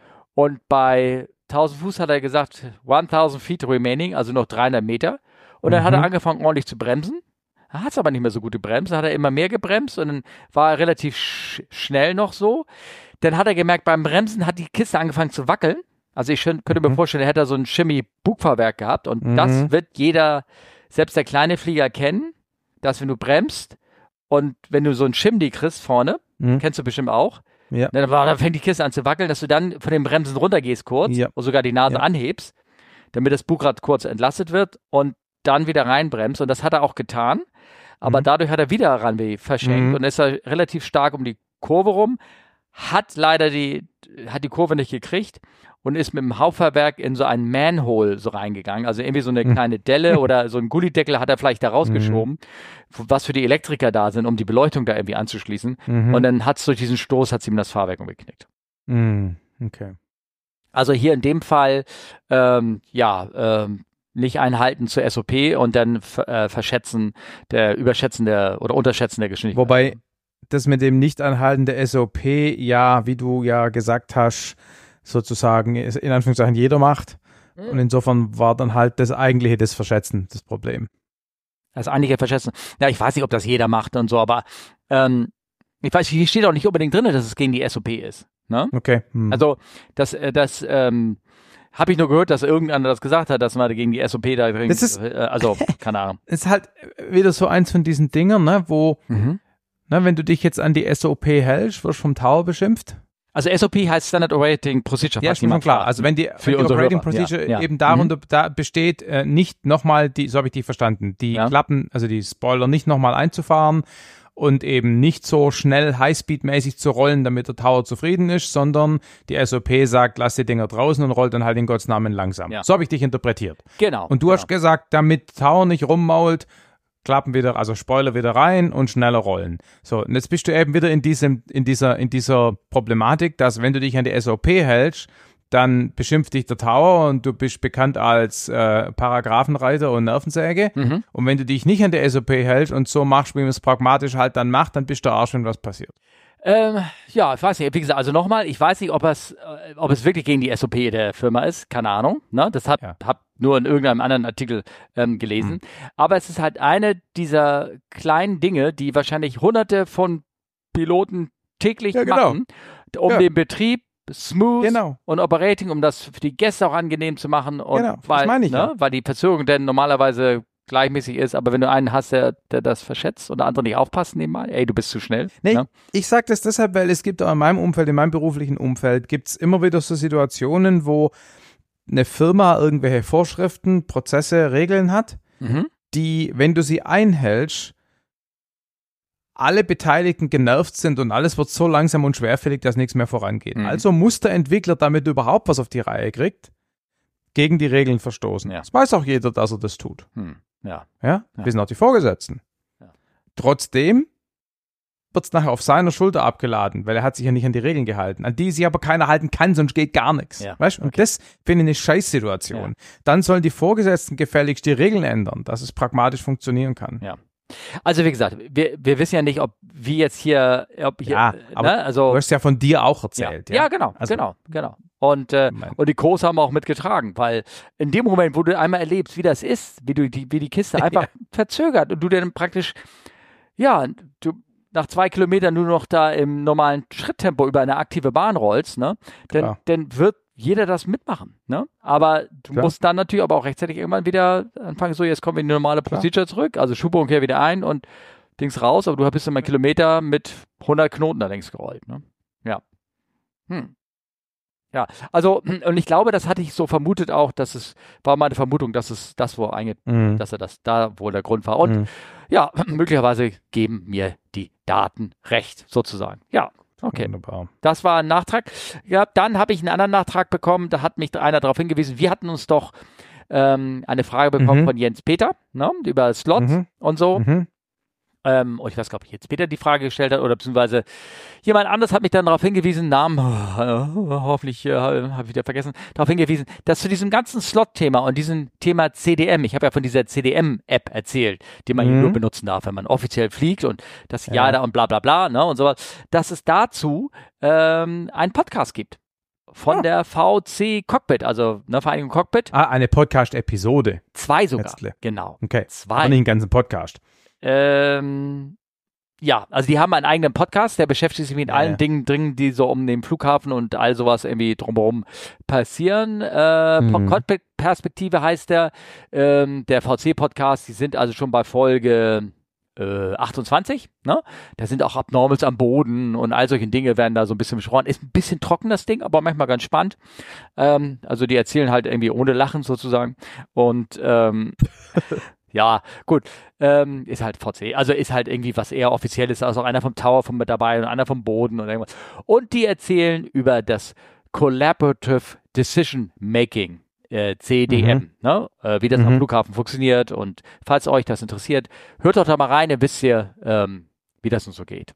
Und bei tausend Fuß hat er gesagt, tausend feet remaining, also noch dreihundert Meter. Und dann hat er Mhm. angefangen, ordentlich zu bremsen. Er hat es aber nicht mehr so gut gebremst. Dann hat er immer mehr gebremst und dann war er relativ sch schnell noch so. Dann hat er gemerkt, beim Bremsen hat die Kiste angefangen zu wackeln. Also ich schön, könnte mir Mhm. vorstellen, er hätte so ein Shimmy-Bugfahrwerk gehabt. Und Mhm. das wird jeder, selbst der kleine Flieger kennen, dass wenn du bremst und wenn du so ein Shimmy kriegst vorne, Mhm. kennst du bestimmt auch, Ja. dann, war, dann fängt die Kiste an zu wackeln, dass du dann von den Bremsen runtergehst kurz Ja. und sogar die Nase Ja. anhebst, damit das Bugrad kurz entlastet wird und dann wieder reinbremst. Und das hat er auch getan. Aber Mhm. dadurch hat er wieder Runway verschenkt Mhm. und ist er relativ stark um die Kurve rum, hat leider die, hat die Kurve nicht gekriegt und ist mit dem Hauptfahrwerk in so ein Manhole so reingegangen. Also irgendwie so eine Mhm. kleine Delle oder so ein Gullideckel hat er vielleicht da rausgeschoben, was für die Elektriker da sind, um die Beleuchtung da irgendwie anzuschließen. Mhm. Und dann hat es durch diesen Stoß, hat ihm das Fahrwerk umgeknickt. Mhm. Okay. Also hier in dem Fall, ähm, ja, ähm, nicht einhalten zur S O P und dann äh, verschätzen der Überschätzen der oder Unterschätzen der Geschwindigkeit. Wobei das mit dem Nicht-Anhalten der S O P, ja, wie du ja gesagt hast, sozusagen in Anführungszeichen jeder macht. Mhm. Und insofern war dann halt das eigentliche das Verschätzen das Problem. Das einige verschätzen. Ja, ich weiß nicht, ob das jeder macht und so, aber ähm, ich weiß, hier steht auch nicht unbedingt drin, dass es gegen die S O P ist. Ne? Okay. Hm. Also das, äh, das ähm, habe ich nur gehört, dass irgendeiner das gesagt hat, dass man gegen die S O P da drin, Das ist- äh, also keine Ahnung. Es ist halt wieder so eins von diesen Dingern, ne, wo, Mhm. ne, wenn du dich jetzt an die S O P hältst, wirst du vom Tower beschimpft. Also S O P heißt Standard Operating Procedure. Ja, falls ist mir schon jemand klar. fragt. Also wenn die, Für wenn die unsere Operating Hörer, Procedure ja, ja. eben darunter da besteht, äh, nicht nochmal die, so habe ich die verstanden, die Ja. Klappen, also die Spoiler nicht nochmal einzufahren und eben nicht so schnell Highspeed-mäßig zu rollen, damit der Tower zufrieden ist, sondern die S O P sagt, lass die Dinger draußen und rollt dann halt in Gottes Namen langsam. Ja. So habe ich dich interpretiert. Genau. Und du genau. hast gesagt, damit Tower nicht rummault, Klappen wieder, also Spoiler wieder rein und schneller rollen. So, und jetzt bist du eben wieder in diesem, in dieser, in dieser Problematik, dass wenn du dich an die S O P hältst, dann beschimpft dich der Tower und du bist bekannt als äh, Paragraphenreiter und Nervensäge. Mhm. Und wenn du dich nicht an die S O P hältst und so machst, wie man es pragmatisch halt dann macht, dann bist du Arsch, wenn was passiert. Ähm, ja, ich weiß nicht. Wie gesagt, also nochmal, ich weiß nicht, ob es, äh, ob es wirklich gegen die S O P der Firma ist. Keine Ahnung. Ne? Das hat, Ja. hab, nur in irgendeinem anderen Artikel ähm, gelesen. Mhm. Aber es ist halt eine dieser kleinen Dinge, die wahrscheinlich hunderte von Piloten täglich ja, genau. machen, um ja. den Betrieb smooth genau. und operating, um das für die Gäste auch angenehm zu machen. Und genau, weil, das meine ich ne, ja. weil die Verzögerung dann normalerweise gleichmäßig ist, aber wenn du einen hast, der, der das verschätzt und der andere nicht aufpasst nebenbei, ey, du bist zu schnell. Nee, ne? Ich sage das deshalb, weil es gibt auch in meinem Umfeld, in meinem beruflichen Umfeld, gibt es immer wieder so Situationen, wo eine Firma irgendwelche Vorschriften, Prozesse, Regeln hat, mhm. die, wenn du sie einhältst, alle Beteiligten genervt sind und alles wird so langsam und schwerfällig, dass nichts mehr vorangeht. Mhm. Also muss der Entwickler, damit er überhaupt was auf die Reihe kriegt, gegen die Regeln verstoßen. Ja. Das weiß auch jeder, dass er das tut. Mhm. Ja. Ja. Ja? Wir sind auch die Vorgesetzten. Ja. Trotzdem wird es nachher auf seiner Schulter abgeladen, weil er hat sich ja nicht an die Regeln gehalten, an die sich aber keiner halten kann, sonst geht gar nichts. Ja. Weißt? Und okay. das finde ich eine Scheißsituation. Ja. Dann sollen die Vorgesetzten gefälligst die Regeln ändern, dass es pragmatisch funktionieren kann. Ja. Also wie gesagt, wir, wir wissen ja nicht, ob wir jetzt hier, ob hier, ja, aber ne, also du hast ja von dir auch erzählt. Ja, ja? ja genau, also, genau, genau. Und, äh, und die Co's haben auch mitgetragen, weil in dem Moment, wo du einmal erlebst, wie das ist, wie du die, wie die Kiste einfach ja. verzögert und du dann praktisch, ja, du nach zwei Kilometern nur noch da im normalen Schritttempo über eine aktive Bahn rollst, ne, dann, dann wird jeder das mitmachen, ne? Aber du Klar. musst dann natürlich aber auch rechtzeitig irgendwann wieder anfangen, so jetzt kommen wir in die normale Procedure zurück, also Schubumkehr wieder ein und Dings raus, aber du bist immer Kilometer mit hundert Knoten da längs gerollt, ne? Ja. Hm. Ja, also, und ich glaube, das hatte ich so vermutet auch, dass es, war meine Vermutung, dass es das wohl einge, mhm. dass er das da wohl der Grund war. Und mhm. ja, möglicherweise geben mir die Daten recht, sozusagen. Ja. Okay, wunderbar. Das war ein Nachtrag. Ja, dann habe ich einen anderen Nachtrag bekommen, da hat mich einer darauf hingewiesen, wir hatten uns doch ähm, eine Frage bekommen mhm. von Jens Peter, ne, über Slots mhm. und so. Mhm. Ähm, und ich weiß gar nicht, ob Jens Peter die Frage gestellt hat oder beziehungsweise jemand anderes hat mich dann darauf hingewiesen, Namen, äh, hoffentlich äh, habe ich wieder vergessen, darauf hingewiesen, dass zu diesem ganzen Slot-Thema und diesem Thema C D M, ich habe ja von dieser C D M-App erzählt, die man mhm. hier nur benutzen darf, wenn man offiziell fliegt und das ja, ja da und bla bla bla, ne, und sowas, dass es dazu ähm, einen Podcast gibt. Von ah. der V C Cockpit, also ne, Vereinigung Cockpit. Ah, eine Podcast-Episode. Zwei sogar, Letztle. Genau. Okay, zwei. Aber nicht einen ganzen Podcast. Ähm, ja, also die haben einen eigenen Podcast, der beschäftigt sich mit ja, allen ja. Dingen drin, die so um den Flughafen und all sowas irgendwie drumherum passieren. Äh, mhm. Cockpit-Perspektive heißt der, ähm, der V C-Podcast, die sind also schon bei Folge äh, achtundzwanzig, ne? Da sind auch Abnormals am Boden und all solche Dinge werden da so ein bisschen besprochen. Ist ein bisschen trocken, das Ding, aber manchmal ganz spannend. Ähm, also die erzählen halt irgendwie ohne Lachen sozusagen und ähm, ja, gut, ähm, ist halt V C, also ist halt irgendwie was eher Offizielles, also auch einer vom Tower von mit dabei und einer vom Boden und irgendwas. Und die erzählen über das Collaborative Decision Making, äh, C D M, mhm. ne? äh, wie das mhm. am Flughafen funktioniert und falls euch das interessiert, hört doch da mal rein, dann wisst ihr, ähm, wie das uns so geht.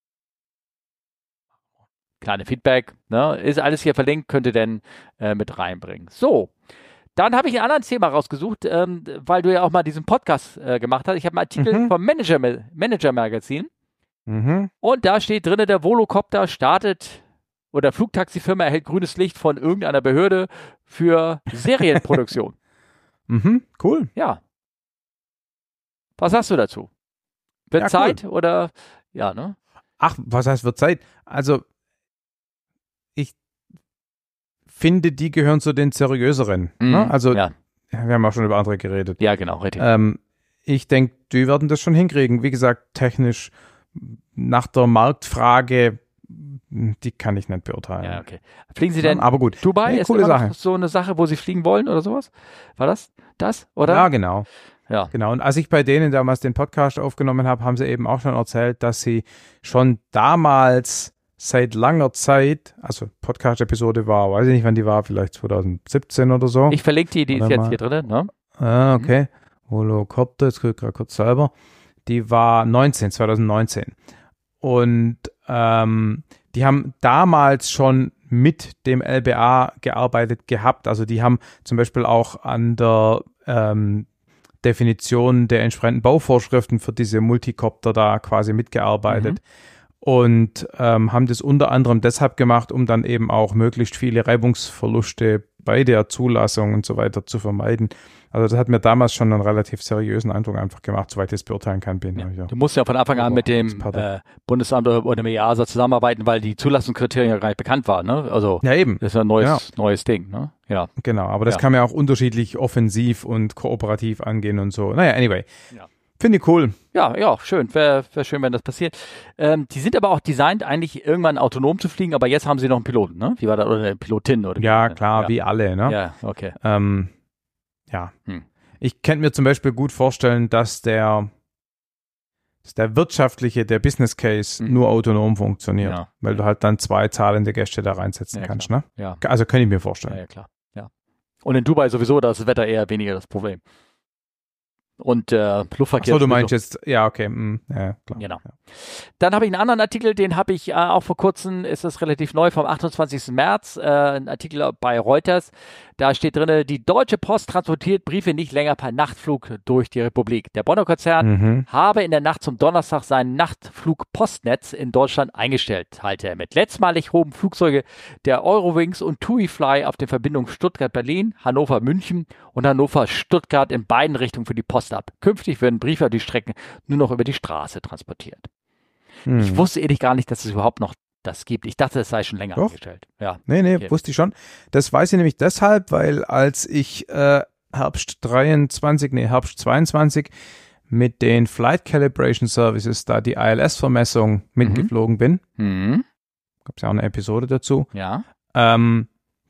Kleine Feedback, ne? Ist alles hier verlinkt, könnt ihr denn äh, mit reinbringen. So. Dann habe ich ein anderes Thema rausgesucht, ähm, weil du ja auch mal diesen Podcast äh, gemacht hast. Ich habe einen Artikel mhm. vom Manager, Manager Magazin mhm. und da steht drin, der Volocopter startet oder Flugtaxifirma erhält grünes Licht von irgendeiner Behörde für Serienproduktion. mhm, cool. Ja. Was hast du dazu? Wird ja, Zeit cool. oder ja, ne? Ach, was heißt wird Zeit? Also ich finde, die gehören zu den seriöseren. Mm, ne? Also, ja. wir haben auch schon über andere geredet. Ja, genau, richtig. Ähm, ich denke, die werden das schon hinkriegen. Wie gesagt, technisch nach der Marktfrage, die kann ich nicht beurteilen. Ja, okay. Fliegen Sie denn aber gut. Dubai? Nee, ist coole immer Sache. Noch so eine Sache, wo Sie fliegen wollen oder sowas? War das das, oder? Ja, genau. Ja. Genau. Und als ich bei denen damals den Podcast aufgenommen habe, haben sie eben auch schon erzählt, dass sie schon damals seit langer Zeit, also Podcast-Episode war, weiß ich nicht, wann die war, vielleicht zwanzig siebzehn oder so. Ich verlinke die, die ist jetzt hier drin, ne? Ah, okay. Mhm. Volocopter, jetzt gucke ich gerade kurz selber. Die war neunzehn, zwanzig neunzehn. Und ähm, die haben damals schon mit dem L B A gearbeitet gehabt. Also die haben zum Beispiel auch an der ähm, Definition der entsprechenden Bauvorschriften für diese Multicopter da quasi mitgearbeitet. Mhm. und ähm, haben das unter anderem deshalb gemacht, um dann eben auch möglichst viele Reibungsverluste bei der Zulassung und so weiter zu vermeiden. Also das hat mir damals schon einen relativ seriösen Eindruck einfach gemacht, soweit ich das beurteilen kann. Bin, ja. Ja. Du musst ja von Anfang an mit dem äh, Bundesamt oder dem E A S A zusammenarbeiten, weil die Zulassungskriterien ja gar nicht bekannt waren. Ne? Also ja, eben. Das ist ja ein neues, genau. neues Ding. Ne? Ja. Genau, aber das ja. kann man ja auch unterschiedlich offensiv und kooperativ angehen und so. Naja, anyway. Ja. Finde ich cool. Ja, ja, schön. Wäre wär schön, wenn das passiert. Ähm, die sind aber auch designt, eigentlich irgendwann autonom zu fliegen, aber jetzt haben sie noch einen Piloten, ne? Wie war das? Oder eine Pilotin? Oder ja, klar, ja. wie alle, ne? Ja, okay. Ähm, ja. Hm. Ich könnte mir zum Beispiel gut vorstellen, dass der, dass der wirtschaftliche, der Business Case hm. nur autonom funktioniert, ja. weil du halt dann zwei zahlende Gäste da reinsetzen ja, kannst, klar. ne? Ja. Also könnte ich mir vorstellen. Ja, ja, klar. Ja. Und in Dubai sowieso, da ist das Wetter eher weniger das Problem. Und äh, Luftverkehr. Ach so, du meinst jetzt, ja, okay. Mm, ja, klar. Genau. Ja. Dann habe ich einen anderen Artikel, den habe ich äh, auch vor kurzem, ist das relativ neu, vom achtundzwanzigsten März, äh, ein Artikel bei Reuters. Da steht drin, die Deutsche Post transportiert Briefe nicht länger per Nachtflug durch die Republik. Der Bonner Konzern mhm. habe in der Nacht zum Donnerstag sein Nachtflugpostnetz in Deutschland eingestellt, teilte er mit. Letztmalig hoben Flugzeuge der Eurowings und TuiFly auf den Verbindungen Stuttgart-Berlin, Hannover-München und Hannover-Stuttgart in beiden Richtungen für die Post ab. Künftig werden Briefe auf die Strecken nur noch über die Straße transportiert. Hm. Ich wusste ehrlich gar nicht, dass es überhaupt noch das gibt. Ich dachte, es sei schon länger Doch. eingestellt. Ja. Nee, nee, okay. wusste ich schon. Das weiß ich nämlich deshalb, weil als ich äh, Herbst dreiundzwanzig, nee, Herbst zweiundzwanzig mit den Flight Calibration Services da die I L S-Vermessung mitgeflogen mhm. bin, mhm. gab es ja auch eine Episode dazu, ja. ähm,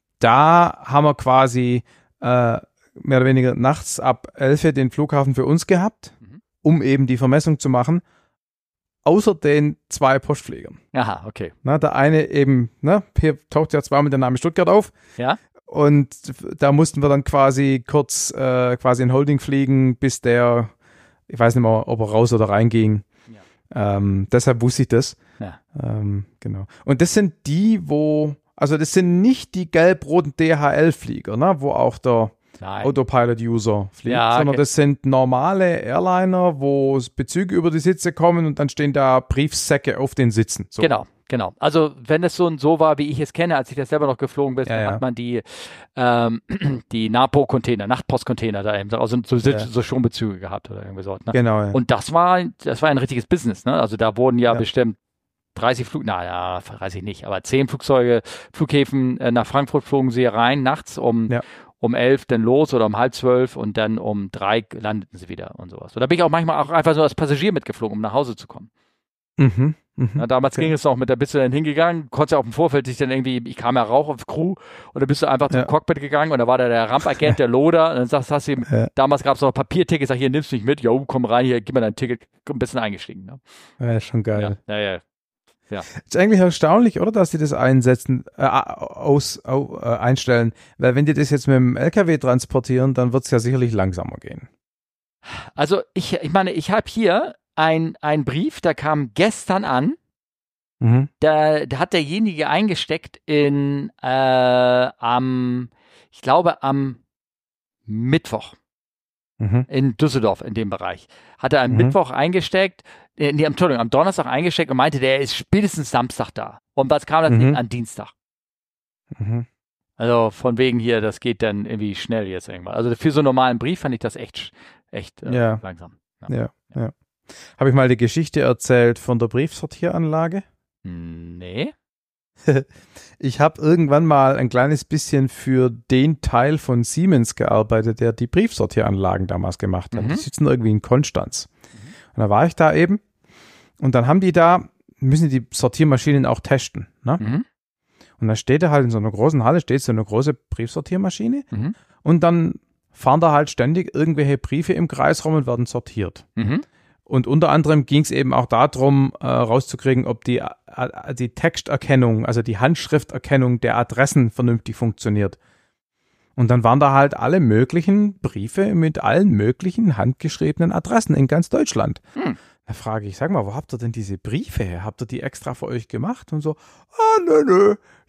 da haben wir quasi äh, mehr oder weniger nachts ab elf den Flughafen für uns gehabt, mhm. um eben die Vermessung zu machen, außer den zwei Postfliegern. Aha, okay. Na, der eine eben, ne, hier taucht ja zweimal der Name Stuttgart auf. Ja. Und da mussten wir dann quasi kurz äh, quasi in Holding fliegen, bis der, ich weiß nicht mehr, ob er raus oder reinging. Ja. Ähm, deshalb wusste ich das. Ja. Ähm, genau. Und das sind die, wo, also das sind nicht die gelb-roten D H L-Flieger, ne, wo auch der Nein. Autopilot-User fliegt, ja, sondern okay. das sind normale Airliner, wo Bezüge über die Sitze kommen und dann stehen da Briefsäcke auf den Sitzen. So. Genau, genau. Also wenn es so und so war, wie ich es kenne, als ich das selber noch geflogen bin, ja, dann ja. hat man die, ähm, die NAPO-Container, Nachtpost-Container da eben, also so, ja. so schon Bezüge gehabt oder irgendwie so. Ne? Genau. Ja. Und das war, das war ein richtiges Business, ne? Also da wurden ja, ja. bestimmt dreißig Flug, naja, dreißig nicht, aber zehn Flugzeuge, Flughäfen äh, nach Frankfurt flogen sie rein, nachts um ja. um elf dann los oder um halb zwölf und dann um drei landeten sie wieder und sowas. Und da bin ich auch manchmal auch einfach so als Passagier mitgeflogen, um nach Hause zu kommen. Mhm, mh. Ja, damals okay. ging es noch mit, da bist du dann hingegangen, konntest ja auch im Vorfeld sich dann irgendwie, ich kam ja Rauch auf Crew und dann bist du einfach zum ja. Cockpit gegangen und da war da der Rampagent, der Loder und dann sagst, hast du ihm, ja. damals gab es noch Papiertickets, sag hier, nimmst du nicht mit, jo, komm rein, hier, gib mir dein Ticket, ein bisschen eingestiegen. Ne? Ja, ist schon geil. Ja, ja, ja. Ja. Ist eigentlich erstaunlich, oder, dass die das einsetzen, äh, aus, au, äh, einstellen, weil wenn die das jetzt mit dem L K W transportieren, dann wird es ja sicherlich langsamer gehen. Also ich, ich meine, ich habe hier ein, ein Brief, der kam gestern an, mhm. da, da hat derjenige eingesteckt in, äh, am, ich glaube am Mittwoch. In Düsseldorf, in dem Bereich. Hat er am mhm. Mittwoch eingesteckt, äh, nee, Entschuldigung, am Donnerstag eingesteckt und meinte, der ist spätestens Samstag da. Und was kam das mhm. an Dienstag? Mhm. Also von wegen hier, das geht dann irgendwie schnell jetzt irgendwann. Also für so einen normalen Brief fand ich das echt, echt äh, ja. langsam. Ja, ja. ja. Habe ich mal die Geschichte erzählt von der Briefsortieranlage? Nee. Ich habe irgendwann mal ein kleines bisschen für den Teil von Siemens gearbeitet, der die Briefsortieranlagen damals gemacht hat. Mhm. Die sitzen irgendwie in Konstanz. Mhm. Und da war ich da eben und dann haben die da, müssen die Sortiermaschinen auch testen. Ne? Mhm. Und dann steht da halt in so einer großen Halle, steht so eine große Briefsortiermaschine mhm. und dann fahren da halt ständig irgendwelche Briefe im Kreis rum und werden sortiert. Mhm. Und unter anderem ging es eben auch darum, äh, rauszukriegen, ob die, äh, die Texterkennung, also die Handschrifterkennung der Adressen vernünftig funktioniert. Und dann waren da halt alle möglichen Briefe mit allen möglichen handgeschriebenen Adressen in ganz Deutschland. Hm. Da frage ich, sag mal, wo habt ihr denn diese Briefe her? Habt ihr die extra für euch gemacht? Und so, ah, nö, nö,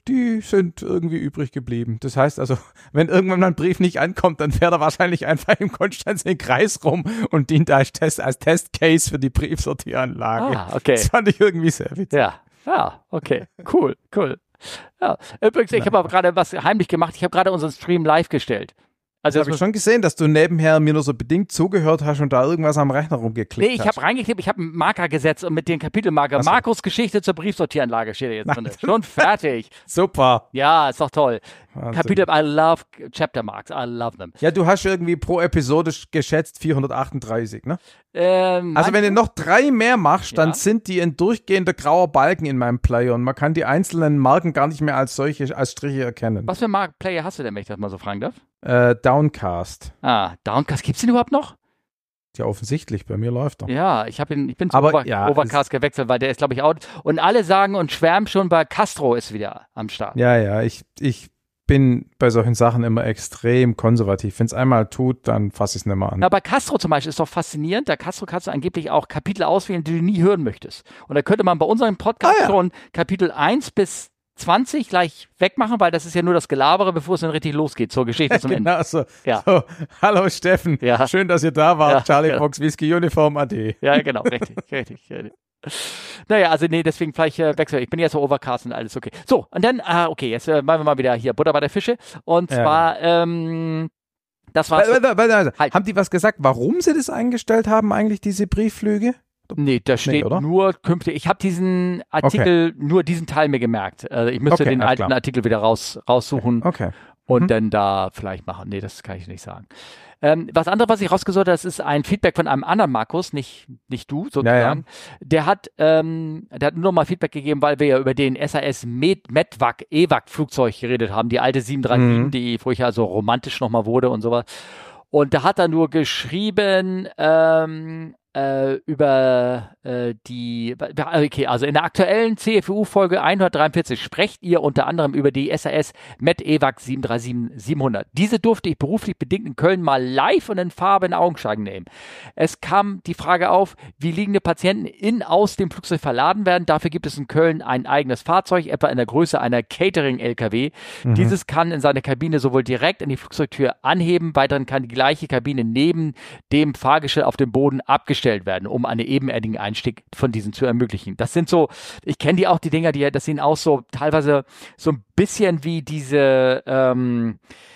die sind irgendwie übrig geblieben. Das heißt also, wenn irgendwann mal ein Brief nicht ankommt, dann fährt er wahrscheinlich einfach im Konstanz im Kreis rum und dient als, Test, als Testcase für die Briefsortieranlage. Ah, okay. Das fand ich irgendwie sehr witzig. Ja, ja, okay, cool, cool. Ja. Übrigens, ich habe aber gerade was heimlich gemacht. Ich habe gerade unseren Stream live gestellt. Also das habe ich schon gesehen, dass du nebenher mir nur so bedingt zugehört hast und da irgendwas am Rechner rumgeklickt Nee, ich hast. habe reingeklickt, ich habe einen Marker gesetzt und mit dem Kapitelmarker so. Markus Geschichte zur Briefsortieranlage steht jetzt drin. Schon fertig. Super. Ja, ist doch toll. Wahnsinn. Kapitel, I love Chapter Marks, I love them. Ja, du hast irgendwie pro Episode geschätzt vierhundertachtunddreißig, ne? Ähm, Also wenn du noch drei mehr machst, dann Ja. sind die ein durchgehender grauer Balken in meinem Player und man kann die einzelnen Marken gar nicht mehr als solche, als Striche erkennen. Was für Mark Player hast du denn, wenn ich das mal so fragen darf? Äh, Downcast. Ah, Downcast, gibt's den überhaupt noch? Ja, offensichtlich, bei mir läuft er. Ja, ich habe ihn, ich bin zu Aber Over, ja, Overcast gewechselt, weil der ist, glaube ich, out. Und alle sagen und schwärmen schon, bei Castro ist wieder am Start. Ja, ja, ich, ich bin bei solchen Sachen immer extrem konservativ. Wenn es einmal tut, dann fasse ich es nicht mehr an. Na, bei Castro zum Beispiel ist doch faszinierend. Da Castro kannst du angeblich auch Kapitel auswählen, die du nie hören möchtest. Und da könnte man bei unserem Podcast Ah, ja. schon Kapitel eins bis zwanzig gleich wegmachen, weil das ist ja nur das Gelabere, bevor es dann richtig losgeht zur Geschichte zum Ende. Genau so. Ja. so. Hallo Steffen, Ja. schön, dass ihr da wart. Ja, Charlie genau. Fox Whiskey Uniform A D. Ja, genau, richtig, richtig, richtig. Naja, also nee, deswegen vielleicht äh, wechsel. Ich bin jetzt so Overcast und alles okay. So, und dann, ah, okay, jetzt äh, machen wir mal wieder hier Butter bei der Fische. Und Ja. zwar, ähm, das war Warte, warte, warte, warte. Halt. Haben die was gesagt, warum sie das eingestellt haben, eigentlich diese Briefflüge? Nee, da steht oder? nur künftig. Ich habe diesen Artikel, nur diesen Teil mir gemerkt. Also ich müsste Okay, den alles alten klar. Artikel wieder raus, raussuchen Okay. und Mhm. dann da vielleicht machen. Nee, das kann ich nicht sagen. Ähm, was anderes, was ich rausgesucht habe, das ist ein Feedback von einem anderen Markus, nicht, nicht du sozusagen. Der hat, ähm, der hat nur mal Feedback gegeben, weil wir ja über den S A S Med, Medvac, E V A C-Flugzeug geredet haben, die alte sieben drei sieben, Mhm. die vorher so romantisch nochmal wurde und sowas. Und da hat er nur geschrieben, ähm, äh, über äh, die, okay, also in der aktuellen C F U-Folge hundertdreiundvierzig sprecht ihr unter anderem über die S A S Med E V A C sieben drei sieben siebenhundert. Diese durfte ich beruflich bedingt in Köln mal live und in Farbe in Augenschein nehmen. Es kam die Frage auf, wie liegende Patienten in aus dem Flugzeug verladen werden. Dafür gibt es in Köln ein eigenes Fahrzeug, etwa in der Größe einer Catering-L K W. Mhm. Dieses kann in seine Kabine sowohl direkt in die Flugzeugtür anheben, weiterhin kann die gleiche Kabine neben dem Fahrgestell auf dem Boden abgestellt werden, um einen ebenerdigen Einstieg von diesen zu ermöglichen. Das sind so, ich kenne die auch, die Dinger, die, das sehen aus so teilweise so ein bisschen wie diese, ähm,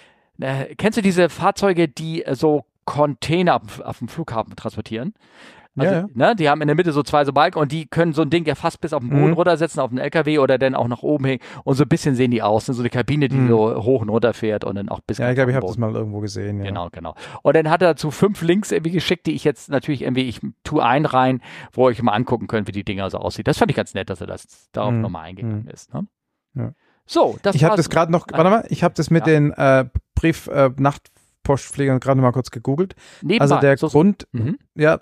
äh, kennst du diese Fahrzeuge, die äh, so Container auf, auf dem Flughafen transportieren? Also, Ja, ja. Ne, die haben in der Mitte so zwei so Balken und die können so ein Ding ja fast bis auf den Boden Mhm. runtersetzen, auf den L K W oder dann auch nach oben hängen und so ein bisschen sehen die aus. So eine Kabine, die Mhm. so hoch und runter fährt und dann auch bis Ja, ich glaube, ich auf habe den das Boden. mal irgendwo gesehen. Ja. Genau, genau. Und dann hat er dazu fünf Links irgendwie geschickt, die ich jetzt natürlich irgendwie, ich tue einen rein, wo ihr euch mal angucken könnt, wie die Dinger so aussieht. Das fand ich ganz nett, dass er das darauf Mhm. nochmal eingegangen Mhm. ist. Ne? Ja. So, das Ich habe war's. das gerade noch, warte mal, ich habe das mit Ja. den äh, Brief-Nachtpostpflegern gerade noch mal kurz gegoogelt. Nebenbei. Also der so, Grund, Mhm. ja,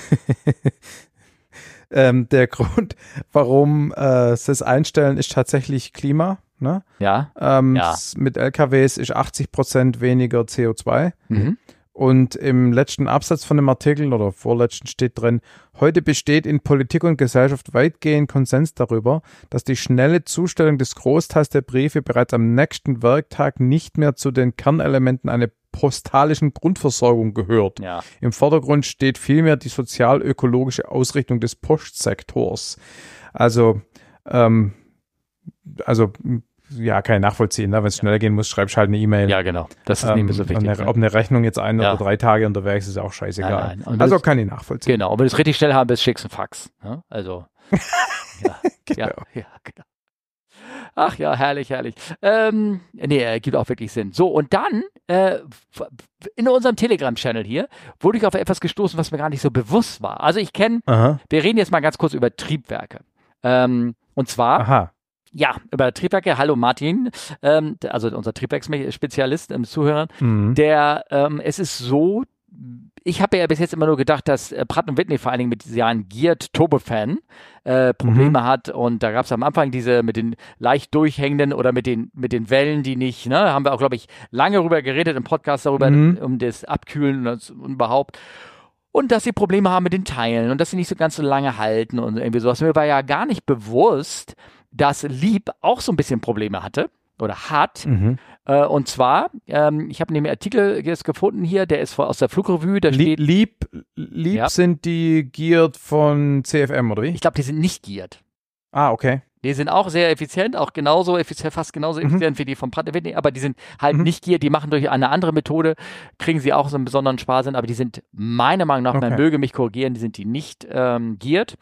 ähm, der Grund, warum äh, sie es einstellen, ist tatsächlich Klima. Ne? Ja. Ähm, Ja. s- Mit L K Ws ist achtzig Prozent weniger C O zwei. Mhm. Und im letzten Absatz von dem Artikel oder vorletzten steht drin, heute besteht in Politik und Gesellschaft weitgehend Konsens darüber, dass die schnelle Zustellung des Großteils der Briefe bereits am nächsten Werktag nicht mehr zu den Kernelementen einer postalischen Grundversorgung gehört. Ja. Im Vordergrund steht vielmehr die sozial-ökologische Ausrichtung des Postsektors. Also, ähm, also ja, kann ich nachvollziehen. Ne? Wenn es schneller gehen muss, schreibst halt eine E-Mail. Ja, genau. Das ist Ähm, nicht mehr so wichtig. eine, ne? ob eine Rechnung jetzt ein Ja. oder drei Tage unterwegs ist, ist auch scheißegal. Nein, nein. Und Also das- kann ich nachvollziehen. Genau. Und wenn du es richtig schnell haben willst, schickst du einen Fax. Ne? Also. Ja. Genau. Ja, ja, genau. Ach ja, herrlich, herrlich. Ähm, nee, äh, gibt auch wirklich Sinn. So, und dann äh, f- in unserem Telegram-Channel hier wurde ich auf etwas gestoßen, was mir gar nicht so bewusst war. Also ich kenne, Aha. wir reden jetzt mal ganz kurz über Triebwerke. Ähm, und zwar, Aha. ja, über Triebwerke. Hallo Martin, ähm, der- also unser Triebwerksspezialist im Zuhören. Mhm. Der, ähm, es ist so, ich habe ja bis jetzt immer nur gedacht, dass äh, Pratt und Whitney vor allen Dingen mit diesem Geared Turbofan äh, Probleme Mhm. hat und da gab es am Anfang diese mit den leicht durchhängenden oder mit den mit den Wellen, die nicht, ne, haben wir auch, glaube ich, lange darüber geredet im Podcast darüber, Mhm. um das Abkühlen und, das, und überhaupt. Und dass sie Probleme haben mit den Teilen und dass sie nicht so ganz so lange halten und irgendwie sowas. Mir war ja gar nicht bewusst, dass Lieb auch so ein bisschen Probleme hatte oder hat. Mhm. Äh, und zwar, ähm, ich habe nämlich einen Artikel jetzt gefunden hier, der ist aus der Flugrevue, da steht... Lieb, Lieb ja. sind die geared von C F M, oder wie? Ich glaube, die sind nicht geared. Ah, okay. Die sind auch sehr effizient, auch genauso effizient, fast genauso Mhm. effizient wie die von Pratt, aber die sind halt Mhm. nicht geared, die machen durch eine andere Methode, kriegen sie auch so einen besonderen Sparsinn, aber die sind meiner Meinung nach, Okay. man möge mich korrigieren, die sind die nicht ähm, geared.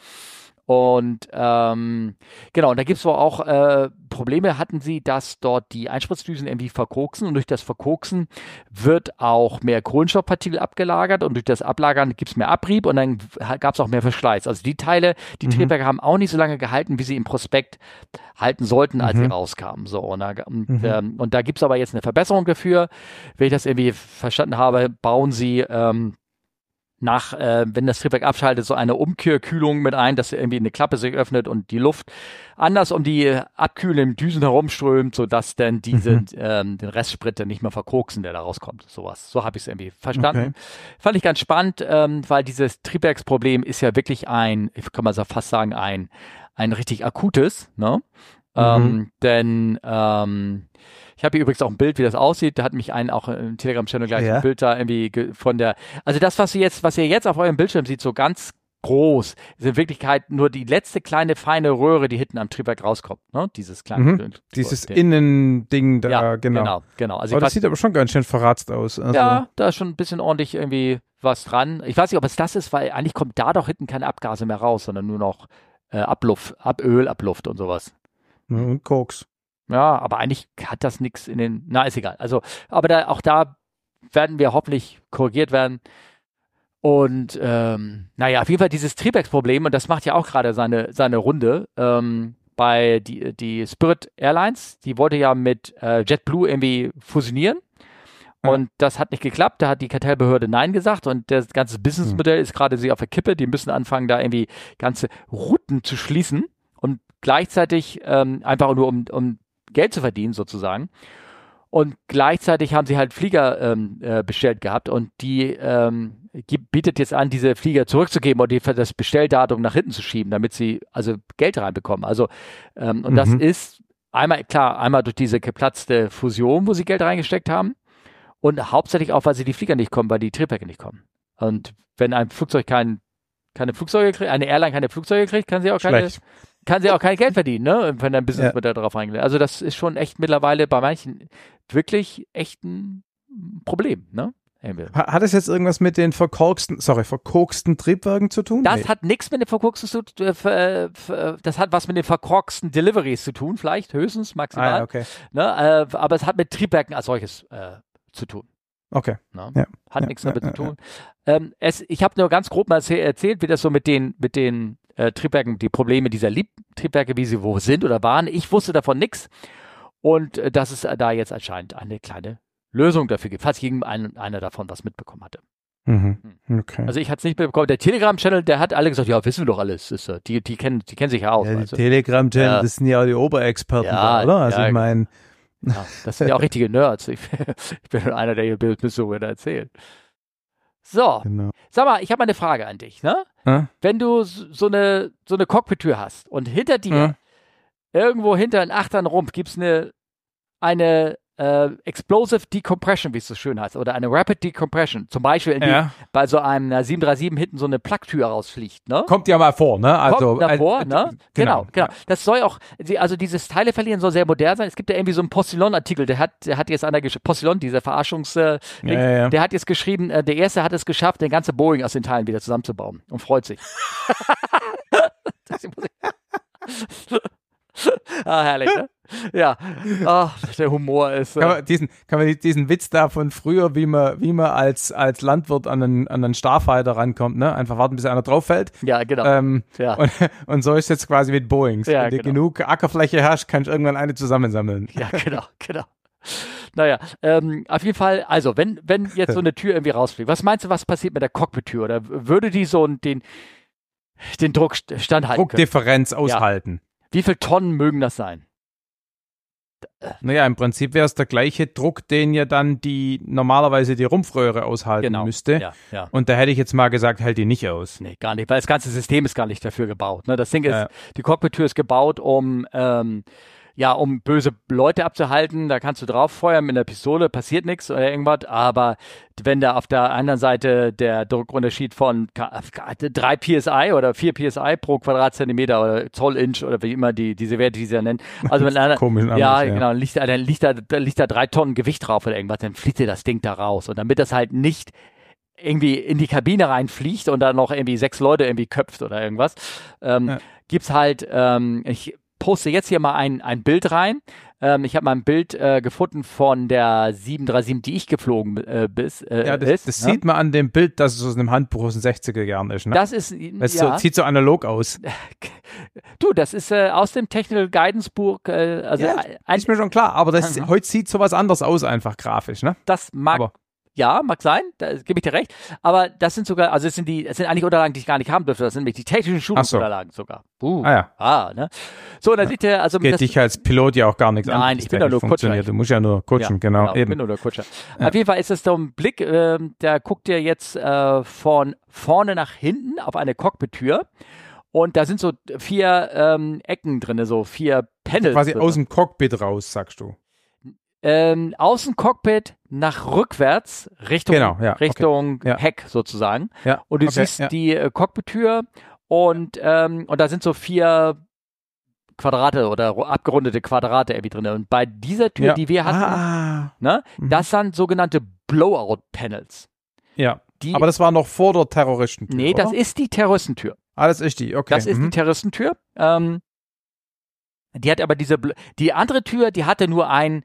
Und ähm, genau, und da gibt es wohl auch äh, Probleme, hatten sie, dass dort die Einspritzdüsen irgendwie verkoksen und durch das Verkoksen wird auch mehr Kohlenstoffpartikel abgelagert und durch das Ablagern gibt es mehr Abrieb und dann gab es auch mehr Verschleiß. Also die Teile, die Mhm. Triebwerke haben auch nicht so lange gehalten, wie sie im Prospekt halten sollten, als Mhm. sie rauskamen. So, und da, und, Mhm. ähm, und da gibt es aber jetzt eine Verbesserung dafür. Wenn ich das irgendwie verstanden habe, bauen sie ähm, nach, äh, wenn das Triebwerk abschaltet, so eine Umkehrkühlung mit ein, dass irgendwie eine Klappe sich öffnet und die Luft anders um die abkühlenden Düsen herumströmt, sodass dann diese Mhm. ähm, den Restsprit dann nicht mehr verkoksen, der da rauskommt. Sowas. So habe ich es irgendwie verstanden. Okay. Fand ich ganz spannend, ähm, weil dieses Triebwerksproblem ist ja wirklich ein, ich kann mal so fast sagen, ein, ein richtig akutes, ne? Mhm. Ähm, denn ähm, ich habe hier übrigens auch ein Bild, wie das aussieht. Da hat mich ein auch im Telegram-Channel gleich Ja. ein Bild da irgendwie ge- von der, also das, was ihr jetzt, was ihr jetzt auf eurem Bildschirm seht, so ganz groß, ist in Wirklichkeit nur die letzte kleine feine Röhre, die hinten am Triebwerk rauskommt, ne? Dieses kleine. Mhm. Dieses den- Innending da, ja, genau. genau, genau. Also Aber ich das weiß, sieht aber schon ganz schön verratzt aus. Also, ja, da ist schon ein bisschen ordentlich irgendwie was dran. Ich weiß nicht, ob es das ist, weil eigentlich kommt da doch hinten keine Abgase mehr raus, sondern nur noch äh, Abluft, Aböl, Abluft und sowas. ne, und Koks. Ja, aber eigentlich hat das nichts in den, na, ist egal. Also, aber da, auch da werden wir hoffentlich korrigiert werden. Und, ähm, naja, auf jeden Fall dieses Triebwerksproblem, und das macht ja auch gerade seine, seine Runde, ähm, bei die, die Spirit Airlines, die wollte ja mit äh, JetBlue irgendwie fusionieren. Ja. Und das hat nicht geklappt, da hat die Kartellbehörde Nein gesagt und das ganze Businessmodell ist gerade sie auf der Kippe, die müssen anfangen, da irgendwie ganze Routen zu schließen und gleichzeitig ähm, einfach nur um, um Geld zu verdienen sozusagen. Und gleichzeitig haben sie halt Flieger ähm, äh, bestellt gehabt und die ähm, gibt, bietet jetzt an, diese Flieger zurückzugeben und die, das Bestelldatum nach hinten zu schieben, damit sie also Geld reinbekommen. Also ähm, und Mhm. das ist einmal, klar, einmal durch diese geplatzte Fusion, wo sie Geld reingesteckt haben und hauptsächlich auch, weil sie die Flieger nicht kommen, weil die Triebwerke nicht kommen. Und wenn ein Flugzeug kein, keine Flugzeuge kriegt, eine Airline keine Flugzeuge kriegt, kann sie auch keine, Schlecht. kann sie auch kein Geld verdienen, ne? Wenn ein Businessmodell darauf reingelegt. Also das ist schon echt mittlerweile bei manchen wirklich echt ein Problem, ne? Emil. Ha- Hat es jetzt irgendwas mit den verkorksten, sorry, verkorksten Triebwerken zu tun? Das Nee. hat nichts mit den verkorksten zu tun, äh, f- äh, f- äh, das hat was mit den verkorksten Deliveries zu tun, vielleicht höchstens, maximal. Ah, ja, okay. Ne? Äh, aber es hat mit Triebwerken als solches äh, zu tun. Okay. Ne? Ja, Hat ja, nichts ja, damit ja, zu tun. Ähm, es, ich habe nur ganz grob mal erzäh- erzählt, wie das so mit den, mit den äh, Triebwerken, die Probleme dieser Lieb-Triebwerke, wie sie wo sind oder waren. Ich wusste davon nichts. Und äh, dass es da jetzt anscheinend eine kleine Lösung dafür gibt, falls irgendeiner einer davon was mitbekommen hatte. Mhm. Okay. Also ich hatte es nicht mitbekommen. Der Telegram-Channel, der hat alle gesagt, ja, wissen wir doch alles. Ist, äh, die, die, kennen, die kennen sich ja aus. ja, die also. Telegram-Channel, Ja. das sind ja die Oberexperten, Ja, da, oder? Also ja, ich meine, Ja, das sind ja auch richtige Nerds. Ich, ich bin einer, der hier Business so erzählt. So, genau. sag mal, ich habe mal eine Frage an dich, ne? Äh? Wenn du s- so eine, so eine Cockpit-Tür hast und hinter dir, irgendwo hinter den Achternrumpf, gibt es eine, eine äh, Explosive Decompression, wie es so schön heißt, oder eine Rapid Decompression. Zum Beispiel, in die, Ja. bei so einem äh, sieben drei sieben hinten so eine Plug-Tür rausfliegt, ne? Kommt ja mal vor, ne? Also, Kommt davor, äh, ne? Genau, genau. Das soll auch, sie- also dieses Teile verlieren soll sehr modern sein. Es gibt ja irgendwie so einen Postillon-Artikel, der hat, der hat jetzt einer geschrieben, Postillon, dieser Verarschungs, äh, Ding, Ja, ja, ja. der hat jetzt geschrieben, äh, der erste hat es geschafft, den ganze Boeing aus den Teilen wieder zusammenzubauen und freut sich. Das muss ich- ah, herrlich, ne? Ja. Ah, der Humor ist. Kann Äh, man diesen, kann man diesen Witz da von früher, wie man, wie man als, als Landwirt an einen, an einen Starfighter rankommt, ne? Einfach warten, bis einer drauf fällt. ja, genau. Ähm, ja. und, und so ist jetzt quasi mit Boeings. Ja, Wenn du genau. genug Ackerfläche hast, kannst du irgendwann eine zusammensammeln. Ja, genau, genau. Naja, ähm, auf jeden Fall, also, wenn, wenn jetzt so eine Tür irgendwie rausfliegt, was meinst du, was passiert mit der Cockpit-Tür? Oder würde die so den, den Druck st- standhalten können? Druckdifferenz aushalten. Wie viel Tonnen mögen das sein? Naja, im Prinzip wäre es der gleiche Druck, den ja dann die normalerweise die Rumpfröhre aushalten genau. müsste. Ja, ja. Und da hätte ich jetzt mal gesagt, hält die nicht aus. Nee, gar nicht, weil das ganze System ist gar nicht dafür gebaut. Ne? Das Ding ist, Ja. die Cockpit-Tür ist gebaut, um ähm, ja, um böse Leute abzuhalten. Da kannst du drauf feuern mit einer Pistole, passiert nichts oder irgendwas. Aber wenn da auf der anderen Seite der Druckunterschied von drei P S I oder vier P S I pro Quadratzentimeter oder Zollinch oder wie immer die diese Werte, die sie ja nennen. Also wenn einer, Komisch anders, ja, ja. genau, liegt da, dann liegt da, da liegt da drei Tonnen Gewicht drauf oder irgendwas, dann fliegt dir das Ding da raus. Und damit das halt nicht irgendwie in die Kabine reinfliegt und dann noch irgendwie sechs Leute irgendwie köpft oder irgendwas, ähm, ja. gibt's halt, ähm, ich poste jetzt hier mal ein, ein Bild rein. Ähm, ich habe mal ein Bild äh, gefunden von der sieben drei sieben, die ich geflogen äh, bis, äh, ja, das, ist. Das ne? sieht man an dem Bild, dass es aus einem Handbuch aus den sechziger Jahren ist. Ne? Das ist, es ja. so, sieht so analog aus. Du, das ist äh, aus dem Technical Guidance Buch. Äh, also ja, ein, ist mir schon klar, aber das, mhm. heute sieht sowas anders aus, einfach grafisch. Ne? Das mag aber. Ja, mag sein, da gebe ich dir recht. Aber das sind sogar, also es sind die, es sind eigentlich Unterlagen, die ich gar nicht haben dürfte. Das sind nämlich die technischen Schulungsunterlagen so. sogar. Uh, ah ja. Ah, ne? So, und dann ja. sieht der, also das geht das, dich als Pilot ja auch gar nichts an. Nein, ich bin ja nur Kutscher. Du musst ja nur kutschen, ja, genau. genau Eben. Ich bin nur der Kutscher. Ja. Auf jeden Fall ist es so ein Blick, äh, der guckt dir jetzt äh, von vorne nach hinten auf eine Cockpit-Tür. Und da sind so vier ähm, Ecken drin, so vier Panels. Quasi drin. Aus dem Cockpit raus, sagst du. Ähm, aus dem Cockpit nach rückwärts Richtung, genau, ja, Richtung okay. ja. Heck sozusagen. Ja, und du okay, siehst ja. die äh, Cockpit-Tür und, ähm, und da sind so vier Quadrate oder abgerundete Quadrate irgendwie drin. Und bei dieser Tür, ja. die wir hatten, ah. ne, mhm. das sind sogenannte Blowout-Panels. Ja, die, aber das war noch vor der Terroristentür, Nee, oder? das ist die Terroristentür. Ah, das ist die, okay. Das ist mhm. die Terroristentür. Ähm, Die hat aber diese, die andere Tür, die hatte nur ein,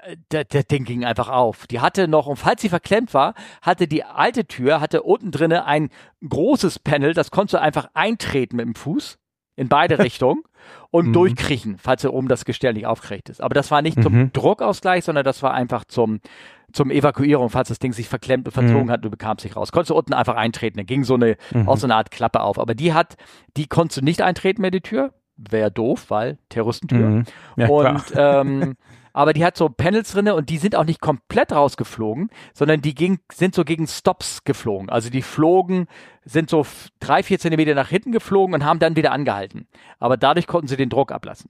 das Ding ging einfach auf. Die hatte noch, und falls sie verklemmt war, hatte die alte Tür, hatte unten drinne ein großes Panel, das konntest du einfach eintreten mit dem Fuß in beide Richtungen und mhm. durchkriechen, falls du oben das Gestell nicht aufgekriegt ist. Aber das war nicht zum mhm. Druckausgleich, sondern das war einfach zum, zum Evakuierung, falls das Ding sich verklemmt und verzogen mhm. hat, du bekamst dich raus. Konntest du unten einfach eintreten, da ging so eine, mhm. auch so eine Art Klappe auf. Aber die hat, die konntest du nicht eintreten mehr, die Tür. Wäre doof, weil Terroristentür. Mhm. Ja, und ähm, aber die hat so Panels drinne und die sind auch nicht komplett rausgeflogen, sondern die ging, sind so gegen Stops geflogen. Also die flogen, sind so drei, vier Zentimeter nach hinten geflogen und haben dann wieder angehalten. Aber dadurch konnten sie den Druck ablassen.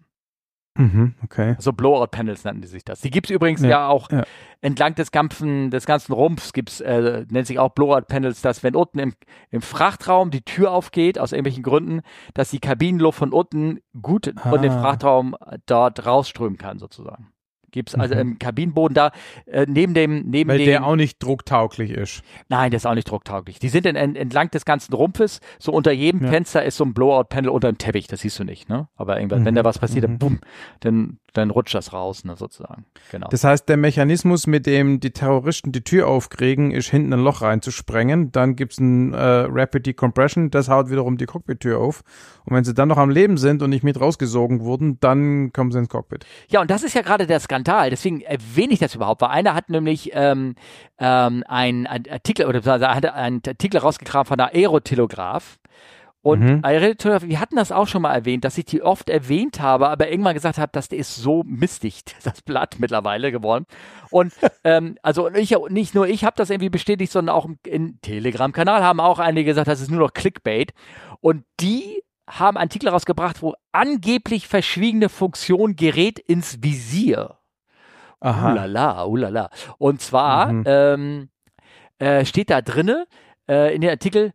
Mhm, okay. So Blowout-Panels nannten die sich das. Die gibt es übrigens ja, ja auch ja. entlang des ganzen, des ganzen Rumpfs, gibt's, äh, nennt sich auch Blowout-Panels, dass wenn unten im, im Frachtraum die Tür aufgeht, aus irgendwelchen Gründen, dass die Kabinenluft von unten gut ah. von dem Frachtraum dort rausströmen kann, sozusagen. Gibt es also mhm. im Kabinenboden da, äh, neben dem, neben Weil dem, der auch nicht drucktauglich ist. Nein, der ist auch nicht drucktauglich. Die sind in, in, entlang des ganzen Rumpfes, so unter jedem ja. Fenster ist so ein Blowout-Panel unter dem Teppich, das siehst du nicht, ne? Aber irgendwann, mhm. wenn da was passiert, dann, bumm, dann, dann rutscht das raus, ne, sozusagen. Genau. Das heißt, der Mechanismus, mit dem die Terroristen die Tür aufkriegen, ist hinten ein Loch reinzusprengen, dann gibt es ein äh, Rapid Decompression, das haut wiederum die Cockpit-Tür auf. Und wenn sie dann noch am Leben sind und nicht mit rausgesogen wurden, dann kommen sie ins Cockpit. Ja, und das ist ja gerade der Skandal, deswegen erwähne ich das überhaupt, weil einer hat nämlich ähm, ähm, ein, ein Artikel, oder hat einen Artikel rausgekramt von der Aerotelegraph. Und mhm. Aerotelegraph, wir hatten das auch schon mal erwähnt, dass ich die oft erwähnt habe, aber irgendwann gesagt habe, das ist so mistig, das Blatt mittlerweile geworden. Und ähm, also ich, nicht nur ich habe das irgendwie bestätigt, sondern auch im Telegram-Kanal haben auch einige gesagt, das ist nur noch Clickbait. Und die haben Artikel rausgebracht, wo angeblich verschwiegene Funktion gerät ins Visier. Aha. Ulala, ulala. Und zwar mhm. ähm, äh, steht da drinne äh, in dem Artikel,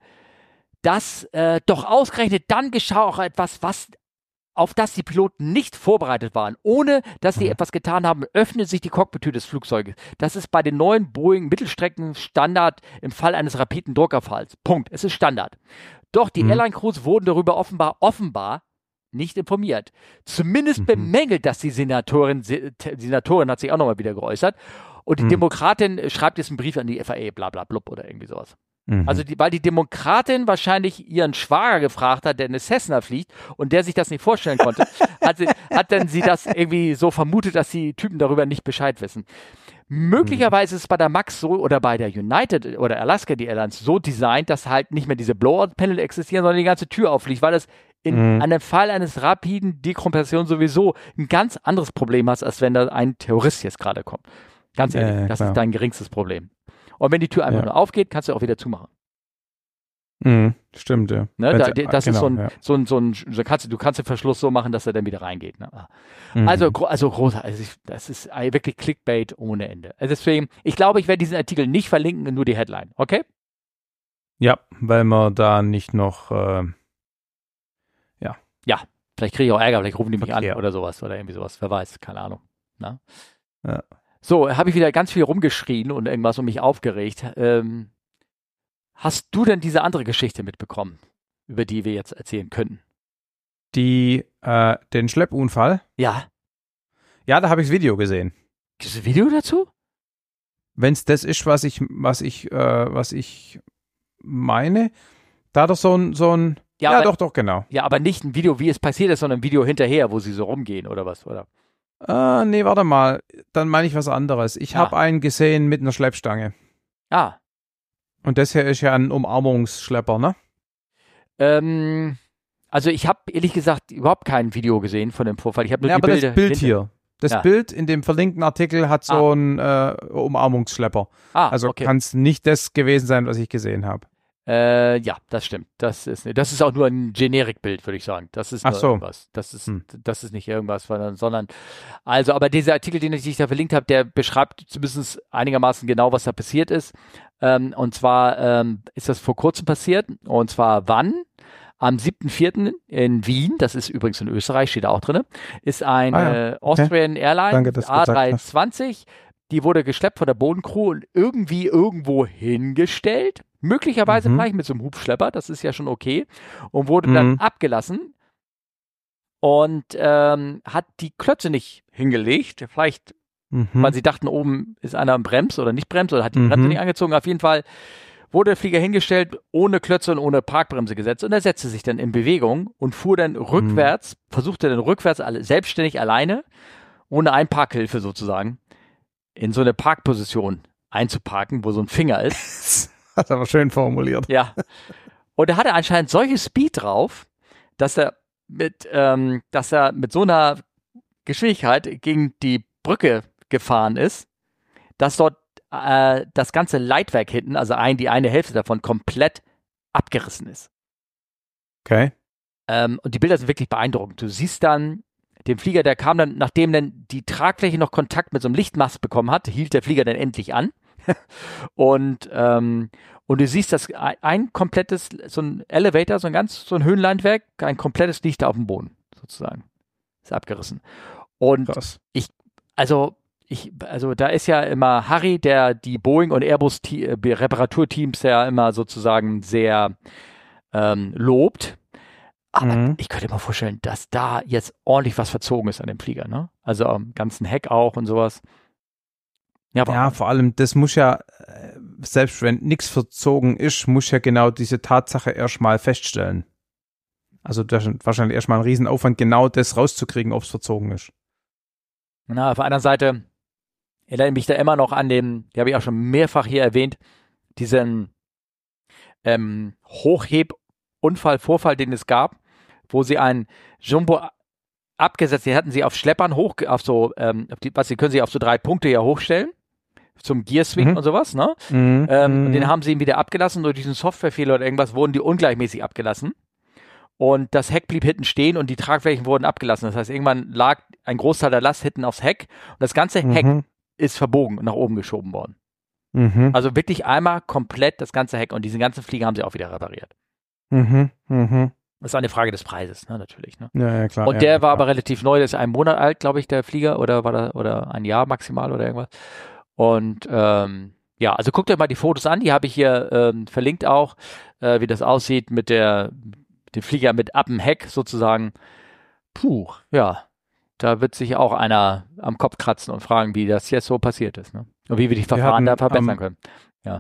dass äh, doch ausgerechnet dann geschah auch etwas, was auf das die Piloten nicht vorbereitet waren. Ohne, dass sie mhm. etwas getan haben, öffnet sich die Cockpit-Tür des Flugzeuges. Das ist bei den neuen Boeing-Mittelstrecken Standard im Fall eines rapiden Druckerfalls. Punkt. Es ist Standard. Doch die mhm. Airline-Crews wurden darüber offenbar, offenbar nicht informiert. Zumindest mhm. bemängelt das die Senatorin, die Senatorin hat sich auch nochmal wieder geäußert. Und die mhm. Demokratin schreibt jetzt einen Brief an die F A A, bla bla blub oder irgendwie sowas. Mhm. Also die, weil die Demokratin wahrscheinlich ihren Schwager gefragt hat, der eine Cessna fliegt und der sich das nicht vorstellen konnte, hat, sie, hat dann sie das irgendwie so vermutet, dass die Typen darüber nicht Bescheid wissen. Möglicherweise ist es bei der Max so oder bei der United oder Alaska, die Airlines, so designt, dass halt nicht mehr diese Blowout-Panel existieren, sondern die ganze Tür auffliegt, weil das in Mhm. einem Fall eines rapiden Dekompression sowieso ein ganz anderes Problem hast, als wenn da ein Terrorist jetzt gerade kommt. Ganz ehrlich, Ja, ja, das klar. ist dein geringstes Problem. Und wenn die Tür einfach Ja. nur aufgeht, kannst du auch wieder zumachen. Mhm. Stimmt, ja. Ne? Wenn's- Da, das genau, ist so ein, ja. so ein, so ein, so kannst du, du kannst den Verschluss so machen, dass er dann wieder reingeht. Ne? Mhm. Also, gro- also großer, also ich, das ist äh, wirklich Clickbait ohne Ende. Also deswegen, ich glaube, ich werde diesen Artikel nicht verlinken, nur die Headline. Okay? Ja, weil man da nicht noch äh, Vielleicht kriege ich auch Ärger, vielleicht rufen die mich Verkehr. an oder sowas oder irgendwie sowas. Wer weiß, keine Ahnung. Ne? Ja. So, habe ich wieder ganz viel rumgeschrien und irgendwas und mich aufgeregt. Ähm, hast du denn diese andere Geschichte mitbekommen, über die wir jetzt erzählen können? die, äh, den Schleppunfall, Ja. ja, da habe ich das Video gesehen. Gibt es ein Video dazu? Wenn es das ist, was ich, was ich, äh, was ich meine, da doch so ein, so ein, Ja, ja, aber- doch, doch, genau. Ja, aber nicht ein Video, wie es passiert ist, sondern ein Video hinterher, wo sie so rumgehen oder was, oder? Ah, nee, warte mal, dann meine ich was anderes. Ich Ja. habe einen gesehen mit einer Schleppstange. Ah, Und das hier ist ja ein Umarmungsschlepper, ne? ähm, also ich habe ehrlich gesagt überhaupt kein Video gesehen von dem Vorfall. Ich habe nur Ja, die aber Bilder das Bild hinter- hier, das Ja. Bild in dem verlinkten Artikel hat so einen äh, Umarmungsschlepper. Ah, Also okay. kann es nicht das gewesen sein, was ich gesehen habe. Äh, ja, das stimmt. Das ist, das ist auch nur ein Generikbild, würde ich sagen. Das ist Ach nur so. irgendwas. Das ist, Hm. das ist nicht irgendwas, sondern, sondern, also, aber dieser Artikel, den ich dich da verlinkt habe, der beschreibt zumindest einigermaßen genau, was da passiert ist. Ähm, und zwar ähm, ist das vor kurzem passiert. Und zwar wann? Am siebten vierten in Wien, das ist übrigens in Österreich, steht da auch drin, ist ein Ah ja. äh, Austrian Airlines Danke, dass du A gesagt drei hast. zwanzig. Die wurde geschleppt von der Bodencrew und irgendwie irgendwo hingestellt. Möglicherweise Mhm. vielleicht mit so einem Hubschlepper, das ist ja schon okay. Und wurde dann Mhm. abgelassen und ähm, hat die Klötze nicht hingelegt. Vielleicht, Mhm. weil sie dachten, oben ist einer am Brems oder nicht Brems oder hat die Mhm. Bremse nicht angezogen. Auf jeden Fall wurde der Flieger hingestellt, ohne Klötze und ohne Parkbremse gesetzt. Und er setzte sich dann in Bewegung und fuhr dann rückwärts, versuchte dann rückwärts alle, selbstständig alleine, ohne Einparkhilfe sozusagen, in so eine Parkposition einzuparken, wo so ein Finger ist. Hast aber schön formuliert. Ja. Und er hatte anscheinend solches Speed drauf, dass er mit, ähm, dass er mit so einer Geschwindigkeit gegen die Brücke gefahren ist, dass dort äh, das ganze Leitwerk hinten, also ein, die eine Hälfte davon, komplett abgerissen ist. Okay. Ähm, und die Bilder sind wirklich beeindruckend. Du siehst dann den Flieger, der kam dann, nachdem dann die Tragfläche noch Kontakt mit so einem Lichtmast bekommen hat, hielt der Flieger dann endlich an. und, ähm, und du siehst, dass ein, ein komplettes, so ein Elevator, so ein ganz, so ein Höhenleitwerk, ein komplettes liegt da auf dem Boden, sozusagen. Ist abgerissen. Und Krass. also, ich, also da ist ja immer Harry, der die Boeing und Airbus äh, Reparaturteams ja immer sozusagen sehr ähm, lobt. Aber Mhm. ich könnte mir vorstellen, dass da jetzt ordentlich was verzogen ist an dem Flieger, ne? Also am ganzen Heck auch und sowas. Ja, aber Ja, vor allem, das muss ja, äh, selbst wenn nichts verzogen ist, muss ja genau diese Tatsache erstmal feststellen. Also das ist wahrscheinlich erstmal ein Riesenaufwand, genau das rauszukriegen, ob es verzogen ist. na, auf der anderen Seite erinnere ich mich da immer noch an den, die habe ich auch schon mehrfach hier erwähnt, diesen ähm, Hochhebunfall, Vorfall, den es gab, wo sie einen Jumbo abgesetzt, die hatten sie auf Schleppern hoch, auf so, ähm, auf die, was, sie können sie auf so drei Punkte ja hochstellen, zum Gearswing Mhm. und sowas, ne? Mhm. Ähm, und Mhm. den haben sie ihm wieder abgelassen, durch diesen Softwarefehler oder irgendwas wurden die ungleichmäßig abgelassen. Und das Heck blieb hinten stehen und die Tragflächen wurden abgelassen. Das heißt, irgendwann lag ein Großteil der Last hinten aufs Heck und das ganze Heck Mhm. ist verbogen und nach oben geschoben worden. Mhm. Also wirklich einmal komplett das ganze Heck und diesen ganzen Flieger haben sie auch wieder repariert. Mhm. Mhm. Das ist eine Frage des Preises, ne, natürlich. Ne? Ja, ja, klar. Und ja, der ja, war klar. aber relativ neu, der ist ein Monat alt, glaube ich, der Flieger, oder war da, oder ein Jahr maximal oder irgendwas. Und ähm, ja, also guckt euch mal die Fotos an, die habe ich hier ähm, verlinkt auch, äh, wie das aussieht mit der, dem Flieger mit ab dem Heck sozusagen. Puh, ja, da wird sich auch einer am Kopf kratzen und fragen, wie das jetzt so passiert ist, ne? Und wie wir die Verfahren da hatten verbessern am- können.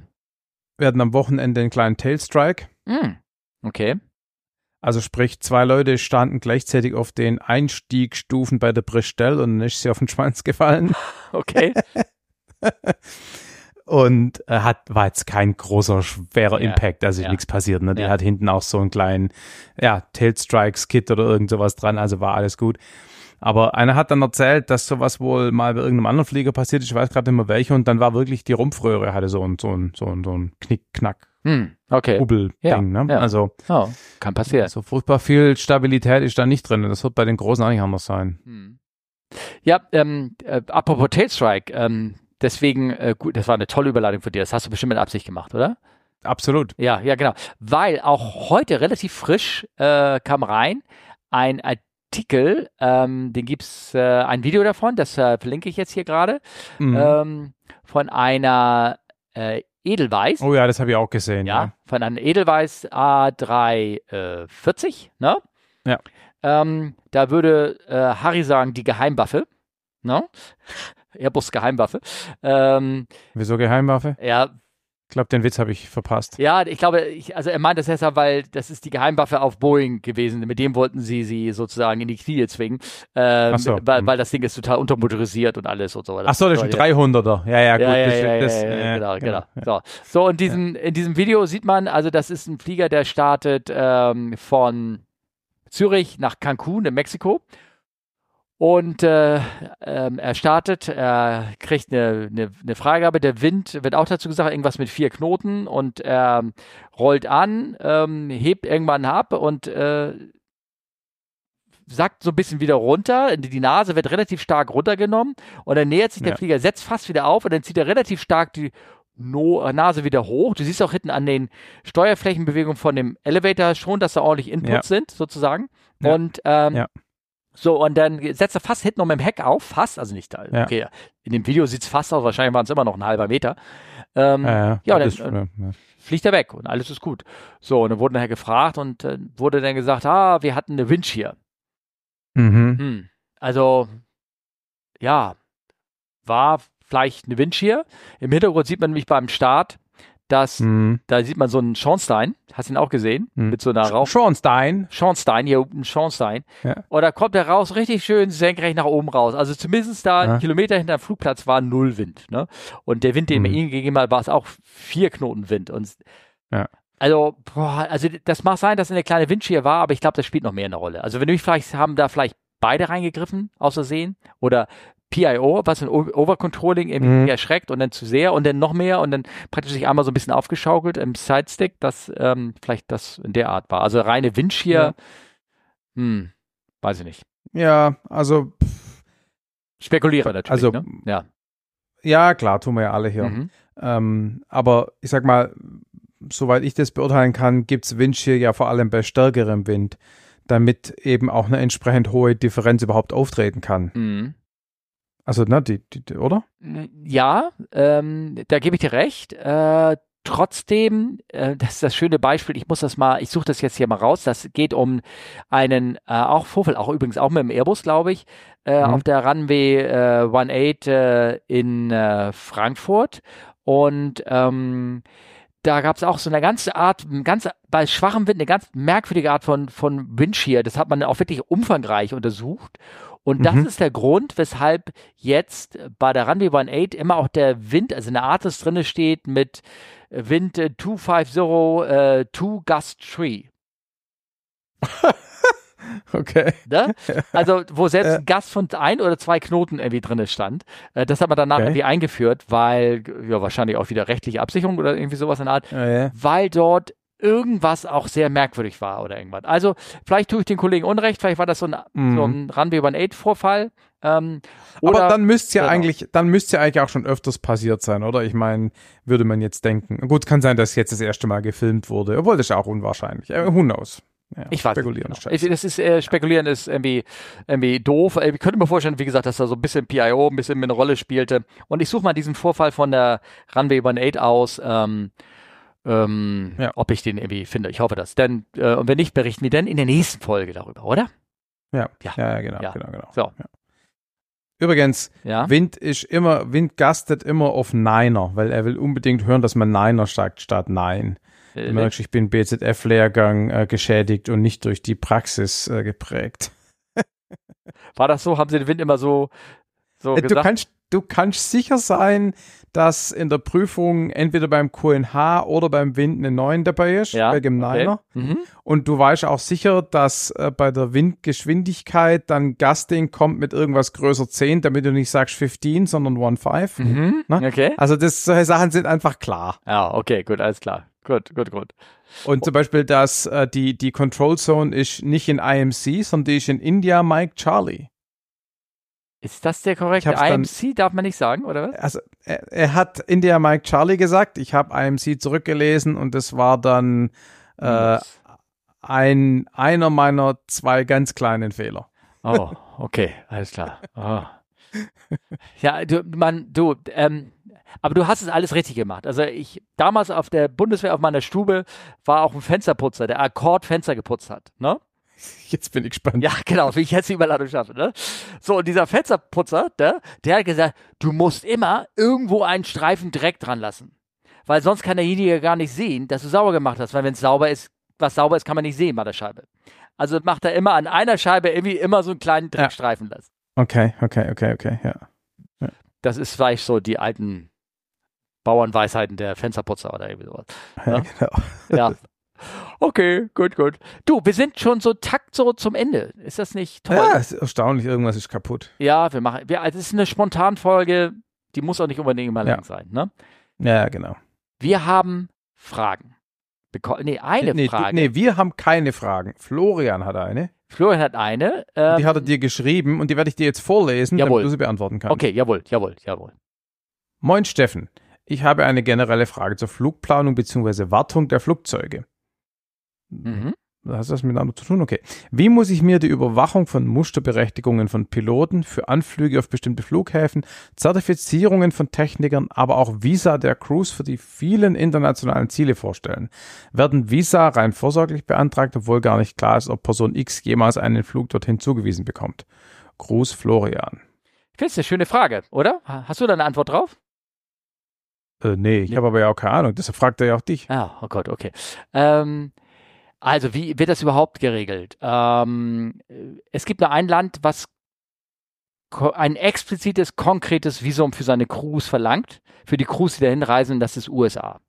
Wir hatten am Wochenende einen kleinen Tailstrike. Hm, okay. Also sprich, zwei Leute standen gleichzeitig auf den Einstiegsstufen bei der Bristelle und dann ist sie auf den Schwanz gefallen. Okay. und äh, hat, war jetzt kein großer, schwerer Ja, Impact, also ja. nichts passiert. Ne? Die Ja. hat hinten auch so einen kleinen, ja, Tailstrikes-Kit oder irgend sowas dran, also war alles gut. Aber einer hat dann erzählt, dass sowas wohl mal bei irgendeinem anderen Flieger passiert ist, ich weiß gerade nicht mehr welcher, und dann war wirklich die Rumpfröhre, hatte so ein, so ein, so ein, so ein Knick-Knack. Hm, okay. Hubbel-Ding, Ja, ne? ja. Also Oh, kann passieren. so furchtbar viel Stabilität ist da nicht drin. Das wird bei den Großen auch nicht anders sein. Hm. Ja, ähm, äh, apropos Tailstrike, ähm, deswegen, äh, gut, das war eine tolle Überleitung von dir. Das hast du bestimmt mit Absicht gemacht, oder? Absolut. Ja, ja, genau. Weil auch heute relativ frisch äh, kam rein ein Artikel, ähm, den gibt's äh, ein Video davon, das äh, verlinke ich jetzt hier gerade, Mhm. ähm, von einer äh, Edelweiss. Oh ja, das habe ich auch gesehen. Ja, Ja. von einer Edelweiss A drei vierzig, ne? Ja. Ähm, da würde äh, Harry sagen, die Geheimwaffe, ne? Airbus Geheimwaffe. Ähm, Wieso Geheimwaffe? ja, Ich glaube, den Witz habe ich verpasst. ja, ich glaube, ich, also er meint das deshalb, weil das ist die Geheimwaffe auf Boeing gewesen. Mit dem wollten sie sie sozusagen in die Knie zwingen, ähm, Ach so, weil, hm. weil das Ding ist total untermotorisiert und alles und so. Ach so, das ist ein dreihunderter. Ja, ja, gut. Ja, ja, das, ja, das, ja, ja, äh, genau, genau. ja. So, so in, diesem, in diesem Video sieht man, also das ist ein Flieger, der startet ähm, von Zürich nach Cancun in Mexiko. Und äh, ähm, er startet, er kriegt eine, eine, eine Freigabe, der Wind wird auch dazu gesagt, irgendwas mit vier Knoten, und er rollt an, ähm, hebt irgendwann ab und äh, sackt so ein bisschen wieder runter, die Nase wird relativ stark runtergenommen und dann nähert sich der Ja. Flieger, setzt fast wieder auf und dann zieht er relativ stark die no Nase wieder hoch. Du siehst auch hinten an den Steuerflächenbewegungen von dem Elevator schon, dass da ordentlich Inputs Ja. sind, sozusagen. Ja. Und ähm, Ja. so, und dann setzt er fast hinten um im Heck auf, fast, also nicht da. Ja. Okay, in dem Video sieht es fast aus, wahrscheinlich waren es immer noch ein halber Meter. Ähm, Ja, ja. ja, das, dann, ja, ja. fliegt er weg und alles ist gut. So, und dann wurde nachher gefragt und äh, wurde dann gesagt, ah, wir hatten eine Winch hier. Mhm. Hm. Also, ja, war vielleicht eine Winch hier. Im Hintergrund sieht man nämlich beim Start, dass, Mhm. da sieht man so einen Schornstein, hast du ihn auch gesehen? Mhm. Mit so einer Rauch. Schornstein. Schornstein, hier ein Schornstein. Ja. Und da kommt er raus, richtig schön senkrecht nach oben raus. Also zumindest da Ja. einen Kilometer hinter dem Flugplatz war null Wind. Ne? Und der Wind, den Mhm. wir ihnen gegeben hat, war es auch vier Knoten Wind. Und Ja. also, boah, also das mag sein, dass eine kleine Windschier war, aber ich glaube, das spielt noch mehr eine Rolle. Also wenn du mich vielleicht haben da vielleicht beide reingegriffen, außersehen, oder P I O, was ein O- Overcontrolling irgendwie Mhm. erschreckt und dann zu sehr und dann noch mehr und dann praktisch sich einmal so ein bisschen aufgeschaukelt im Sidestick, dass ähm, vielleicht das in der Art war. Also reine Windschier, Ja. hm, weiß ich nicht. Ja, also, Spekuliere natürlich, Also, ne? Ja. ja, klar, tun wir ja alle hier. Mhm. Ähm, aber ich sag mal, soweit ich das beurteilen kann, gibt's Windschier ja vor allem bei stärkerem Wind, damit eben auch eine entsprechend hohe Differenz überhaupt auftreten kann. Mhm. Also, ne, die, die, die oder? Ja, ähm, da gebe ich dir recht. Äh, trotzdem, äh, das ist das schöne Beispiel, ich muss das mal, ich suche das jetzt hier mal raus, das geht um einen, äh, auch Vorfall, auch übrigens auch mit dem Airbus, glaube ich, äh, Mhm. auf der Runway äh, achtzehn äh, in äh, Frankfurt und ähm, da gab es auch so eine ganze Art, ganz, bei schwachem Wind, eine ganz merkwürdige Art von, von Windshear. Das hat man auch wirklich umfangreich untersucht. Und das Mhm. ist der Grund, weshalb jetzt bei der Runway achtzehn immer auch der Wind, also eine Artist drinne steht mit Wind äh, zweihundertfünfzig, äh, zwei Gust drei. Okay. Ne? Also, wo selbst Ja. ein Gast von ein oder zwei Knoten irgendwie drin stand. Äh, das hat man danach Okay. irgendwie eingeführt, weil, ja, wahrscheinlich auch wieder rechtliche Absicherung oder irgendwie sowas in der Art, Ja, ja. weil dort irgendwas auch sehr merkwürdig war oder irgendwas. Also, vielleicht tue ich den Kollegen Unrecht, vielleicht war das so ein, Mhm. so ein Runway achtzehn-Vorfall. Ähm, oder, Aber dann müsste ja genau. eigentlich, dann müsste ja eigentlich auch schon öfters passiert sein, oder? Ich meine, würde man jetzt denken. Gut, kann sein, dass jetzt das erste Mal gefilmt wurde, obwohl das ist auch unwahrscheinlich. Äh, who knows? Ja, Ich weiß spekulieren nicht ist genau. Ich, scheiße. das ist, äh, spekulieren ist irgendwie, irgendwie doof. Äh, Ich könnte mir vorstellen, wie gesagt, dass da so ein bisschen P I O ein bisschen mit eine Rolle spielte. Und ich suche mal diesen Vorfall von der Runway achtzehn aus, ähm, ähm, Ja. ob ich den irgendwie finde. Ich hoffe das. Denn, äh, und wenn nicht, berichten wir dann in der nächsten Folge darüber, oder? Ja, Ja. ja, ja, genau, Ja. genau, genau. So. Ja. Übrigens, Ja. Wind ist immer, Wind gastet immer auf Niner, weil er will unbedingt hören, dass man Niner sagt statt Nein. Äh, Du merkst, ich bin B Z F-Lehrgang äh, geschädigt und nicht durch die Praxis äh, geprägt. War das so? Haben Sie den Wind immer so, so Äh, Du gesagt? kannst, du kannst sicher sein, dass in der Prüfung entweder beim Q N H oder beim Wind eine neun dabei ist, ja, bei dem okay. Niner. Mhm. Und du weißt auch sicher, dass äh, bei der Windgeschwindigkeit dann Gusting kommt mit irgendwas größer zehn, damit du nicht sagst fünfzehn, sondern eins Komma fünf. Mhm. Ne? Okay. Also das, solche Sachen sind einfach klar. Ja, okay, gut, alles klar. Gut, gut, gut. Und zum Beispiel, dass äh, die, die Control Zone ist nicht in I M C, sondern die ist in India Mike Charlie. Ist das der korrekte? I M C darf man nicht sagen, oder was? Also er, er hat India Mike Charlie gesagt. Ich habe I M C zurückgelesen und das war dann äh, ein einer meiner zwei ganz kleinen Fehler. Oh, okay, alles klar. Oh. Ja, du, man, du, ähm, aber du hast es alles richtig gemacht. Also ich, damals auf der Bundeswehr auf meiner Stube war auch ein Fensterputzer, der Akkordfenster geputzt hat, ne? Jetzt bin ich gespannt. Ja, genau, wie ich jetzt die Überladung schaffe, ne? So, und dieser Fensterputzer, der, der hat gesagt, du musst immer irgendwo einen Streifen Dreck dran lassen. Weil sonst kann derjenige gar nicht sehen, dass du sauber gemacht hast. Weil wenn es sauber ist, was sauber ist, kann man nicht sehen bei der Scheibe. Also macht er immer an einer Scheibe irgendwie immer so einen kleinen Dreckstreifen lassen. Okay, okay, okay, okay, ja. ja. Das ist vielleicht so die alten Bauernweisheiten der Fensterputzer oder irgendwie sowas. Ja, Ja, genau. ja. Okay, gut, gut. Du, wir sind schon so takt so zum Ende. Ist das nicht toll? Ja, es ist erstaunlich, irgendwas ist kaputt. Ja, wir machen, wir, also es ist eine Spontanfolge, die muss auch nicht unbedingt immer lang Ja. sein, ne? Ja, genau. Wir haben Fragen. Beko nee, eine nee, Frage. Du, nee, wir haben keine Fragen. Florian hat eine. Florian hat eine. Ähm, Die hat er dir geschrieben und die werde ich dir jetzt vorlesen, Jawohl. damit du sie beantworten kannst. Okay, jawohl, jawohl, jawohl. Moin Steffen, ich habe eine generelle Frage zur Flugplanung bzw. Wartung der Flugzeuge. Mhm. Hast du das miteinander zu tun? Okay. Wie muss ich mir die Überwachung von Musterberechtigungen von Piloten für Anflüge auf bestimmte Flughäfen, Zertifizierungen von Technikern, aber auch Visa der Crews für die vielen internationalen Ziele vorstellen? Werden Visa rein vorsorglich beantragt, obwohl gar nicht klar ist, ob Person X jemals einen Flug dorthin zugewiesen bekommt? Gruß Florian. Ich finde es eine schöne Frage, oder? Hast du da eine Antwort drauf? Äh, nee, ich Nee. habe aber ja auch keine Ahnung, deshalb fragt er ja auch dich. Ah, oh Gott, okay. Ähm, also, wie wird das überhaupt geregelt? Ähm, es gibt nur ein Land, was ko- ein explizites, konkretes Visum für seine Crews verlangt, für die Crews, die dahin reisen, das ist U S A.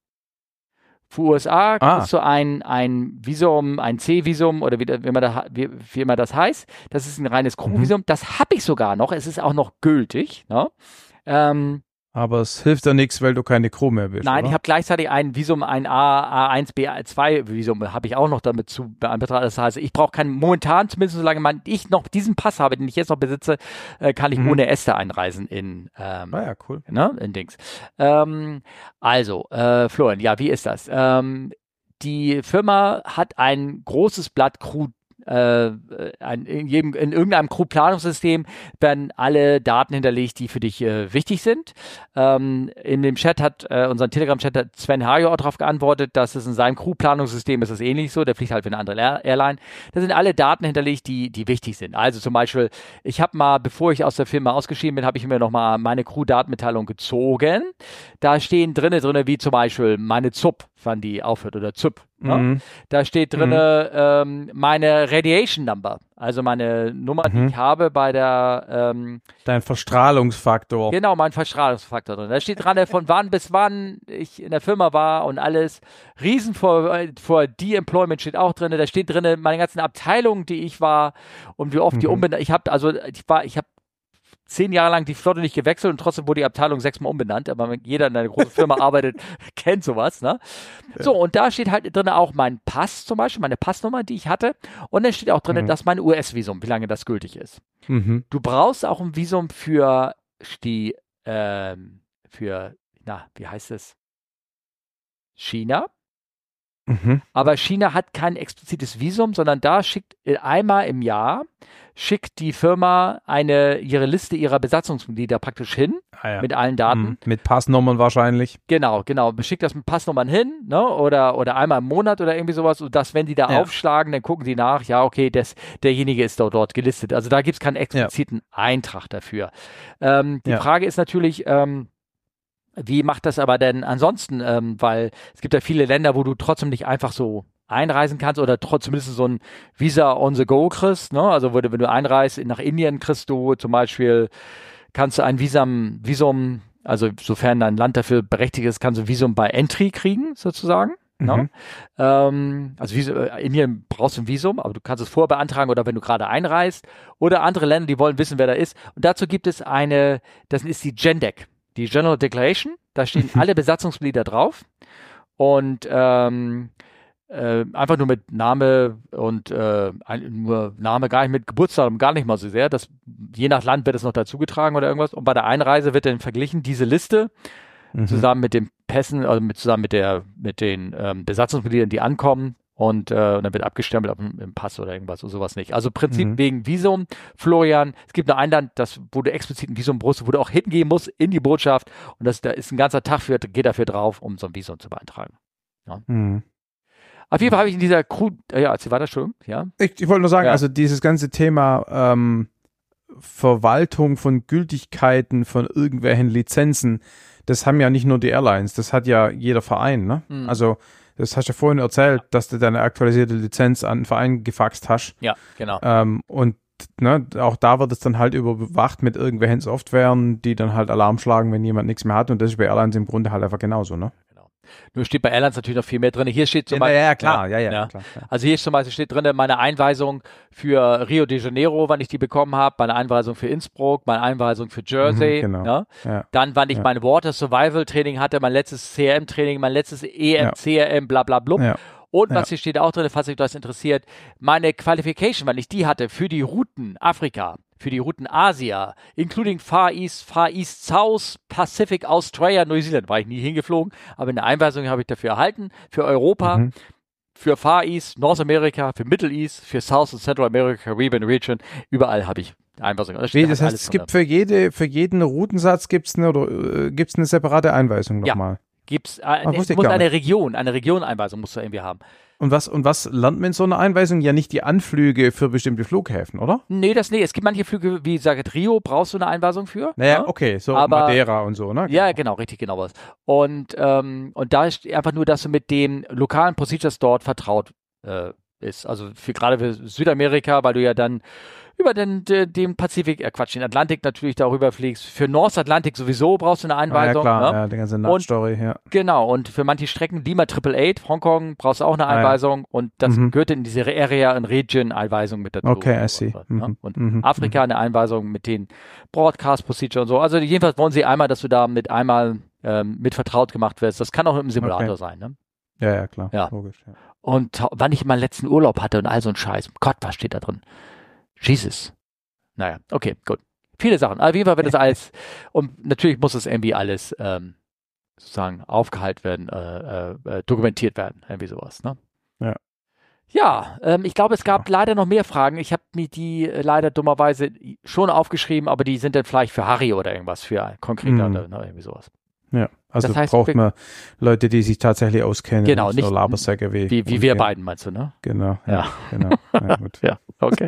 Für U S A Ah. kriegst du ein, ein Visum, ein C-Visum oder wie, wie, immer da, wie, wie immer das heißt. Das ist ein reines Crew-Visum. Das habe ich sogar noch. Es ist auch noch gültig. Ne? Ähm, Aber es hilft ja nichts, weil du keine Crew mehr bist. Nein, oder? ich habe gleichzeitig ein Visum, ein A, A1, B zwei Visum habe ich auch noch damit zu beantragen. Das heißt, ich brauche keinen, momentan zumindest solange man, ich noch diesen Pass habe, den ich jetzt noch besitze, äh, kann ich Mhm. ohne Äste einreisen in, ähm, Ah ja, cool. ne, in Dings. Ähm, also, äh, Florian, ja, wie ist das? Ähm, die Firma hat ein großes Blatt Crew äh, ein, in, jedem, in irgendeinem Crew-Planungssystem werden alle Daten hinterlegt, die für dich äh, wichtig sind. Ähm, in dem Chat hat, äh, unseren Telegram-Chat hat Sven Hajo auch darauf geantwortet, dass es in seinem Crew-Planungssystem ist es ähnlich so, der fliegt halt für eine andere Air- Airline. Da sind alle Daten hinterlegt, die, die wichtig sind. Also zum Beispiel, ich habe mal, bevor ich aus der Firma ausgeschieden bin, habe ich mir nochmal meine Crew-Datenmitteilung gezogen. Da stehen drinne, drinne, wie zum Beispiel meine Z U P, wann die aufhört, oder Z U P. Ne? Mhm. Da steht drinne ähm, meine Radiation Number, also meine Nummer, die Mhm. ich habe bei der, ähm, Dein Verstrahlungsfaktor. genau, mein Verstrahlungsfaktor drin. Da steht dran, von wann bis wann ich in der Firma war und alles. Riesen vor, vor De-Employment steht auch drin. Da steht drin meine ganzen Abteilungen, die ich war und wie oft die Mhm. umbenannt. Ich habe also, ich war, ich habe zehn Jahre lang die Flotte nicht gewechselt und trotzdem wurde die Abteilung sechsmal umbenannt. Aber wenn jeder in einer großen Firma arbeitet, kennt sowas, ne? So, und da steht halt drin auch mein Pass zum Beispiel, meine Passnummer, die ich hatte. Und dann steht auch drin, Mhm. dass mein U S-Visum, wie lange das gültig ist. Mhm. Du brauchst auch ein Visum für die, ähm, für, na, wie heißt es? China. Mhm. Aber China hat kein explizites Visum, sondern da schickt einmal im Jahr schickt die Firma eine ihre Liste ihrer Besatzungsmitglieder praktisch hin Ah, ja. mit allen Daten. Mhm. Mit Passnummern wahrscheinlich. Genau, genau. Schickt das mit Passnummern hin, ne? Oder, oder einmal im Monat oder irgendwie sowas. Und dass, wenn die da Ja. aufschlagen, dann gucken die nach, ja, okay, das, derjenige ist dort, dort gelistet. Also da gibt es keinen expliziten Eintrag dafür. Ähm, die Ja. Frage ist natürlich, ähm, wie macht das aber denn ansonsten? Ähm, weil es gibt ja viele Länder, wo du trotzdem nicht einfach so einreisen kannst oder trotz zumindest so ein Visa on the go kriegst. Ne? Also wenn du, wenn du einreist nach Indien, kriegst du zum Beispiel, kannst du ein Visum, Visum Also sofern ein Land dafür berechtigt ist, kannst du Visum bei Entry kriegen, sozusagen. Mhm. No? Ähm, also Visum, Indien brauchst du ein Visum, aber du kannst es vorher beantragen oder wenn du gerade einreist. Oder andere Länder, die wollen wissen, wer da ist. Und dazu gibt es eine, das ist die G E N D E C, die General Declaration. Da stehen alle Besatzungsmitglieder drauf. Und ähm, Äh, einfach nur mit Name und äh, ein, nur Name, gar nicht mit Geburtsdatum, gar nicht mal so sehr. Das, je nach Land wird es noch dazugetragen oder irgendwas. Und bei der Einreise wird dann verglichen, diese Liste mhm. zusammen mit den Pässen, also mit, zusammen mit der mit den ähm, Besatzungsmitgliedern, die ankommen und, äh, und dann wird abgestempelt auf dem, im Pass oder irgendwas oder sowas nicht. Also Prinzip mhm. wegen Visum, Florian, es gibt nur ein Land, das, wo du explizit ein Visum brauchst, wo du auch hingehen musst in die Botschaft und das da ist ein ganzer Tag für, geht dafür drauf, um so ein Visum zu beantragen. Ja. Mhm. Auf jeden Fall habe ich in dieser Crew, äh, ja, erzähl weiter, Entschuldigung, ja. Ich, ich wollte nur sagen, ja. also dieses ganze Thema ähm, Verwaltung von Gültigkeiten von irgendwelchen Lizenzen, das haben ja nicht nur die Airlines, das hat ja jeder Verein, ne? Mhm. Also das hast du ja vorhin erzählt, dass du deine aktualisierte Lizenz an den Verein gefaxt hast. Ja, genau. Ähm, und ne, auch da wird es dann halt überwacht mit irgendwelchen Softwaren, die dann halt Alarm schlagen, wenn jemand nichts mehr hat und das ist bei Airlines im Grunde halt einfach genauso, ne? Nur steht bei Airlines natürlich noch viel mehr drin. Hier steht zum ja, Beispiel. Ja, ja, klar, ja, ja, ja. klar, klar. Also hier zum Beispiel steht drin meine Einweisung für Rio de Janeiro, wann ich die bekommen habe, meine Einweisung für Innsbruck, meine Einweisung für Jersey. Mhm, genau. ja. Ja. Dann, wann ich ja. mein Water Survival Training hatte, mein letztes C R M-Training, mein letztes E M, ja. C R M, bla bla blub. Ja. Und was ja. hier steht auch drin, falls euch das interessiert, meine Qualification, wann ich die hatte für die Routen Afrika, für die Routen Asia, including Far East, Far East South, Pacific, Australia, Neuseeland, war ich nie hingeflogen, aber eine Einweisung habe ich dafür erhalten, für Europa, mhm. für Far East, North America, für Middle East, für South und Central America, Caribbean Region, überall habe ich Einweisung. Das, Wie, das heißt, es gibt für jede, für jeden Routensatz gibt's eine, oder, äh, gibt's eine separate Einweisung nochmal? Ja. Gibt's, äh, ah, es muss eine Region, eine Regioneinweisung musst du irgendwie haben. Und was, und was lernt man in so einer Einweisung? Ja nicht die Anflüge für bestimmte Flughäfen, oder? Nee, das nee. Es gibt manche Flüge, wie gesagt, Rio brauchst du eine Einweisung für. Naja, ne? Okay, so aber, Madeira und so, ne? Genau. Ja, genau, richtig, genau was. Und, ähm, und da ist einfach nur, dass du mit den lokalen Procedures dort vertraut äh, ist. Also für gerade für Südamerika, weil du ja dann über den, den, den Pazifik, äh Quatsch, den Atlantik natürlich darüber fliegst. Für Nordatlantik sowieso brauchst du eine Einweisung. Ah, ja, klar, ne? ja, die ganze Nordstory, ja. Genau, und für manche Strecken, Lima Triple Eight, Hongkong, brauchst du auch eine Einweisung. Ah, ja. Und das mhm. gehört in diese Area- und Region-Einweisung mit dazu. Okay, I see. Und, ne? und mhm. Afrika eine Einweisung mit den Broadcast-Procedure und so. Also jedenfalls wollen sie einmal, dass du da mit einmal ähm, mit vertraut gemacht wirst. Das kann auch im Simulator okay. sein, ne? Ja, ja, klar. Ja. Logisch, ja. Und wann ich meinen letzten Urlaub hatte und all so ein Scheiß. Gott, was steht da drin? Jesus. Naja, okay, gut. Viele Sachen. Auf jeden Fall wird das alles, und natürlich muss das irgendwie alles ähm, sozusagen aufgehalten werden, äh, äh, dokumentiert werden, irgendwie sowas, ne? Ja. Ja, ähm, ich glaube, es gab ja. leider noch mehr Fragen. Ich habe mir die äh, leider dummerweise schon aufgeschrieben, aber die sind dann vielleicht für Harry oder irgendwas, für konkreter, mhm. ne, irgendwie sowas. Ja, also das heißt, braucht man Leute, die sich tatsächlich auskennen. Genau, nicht so Labersäcke wie, wie, wie wir beiden, meinst du, ne? Genau, ja, ja. genau. Ja, gut. Ja, okay.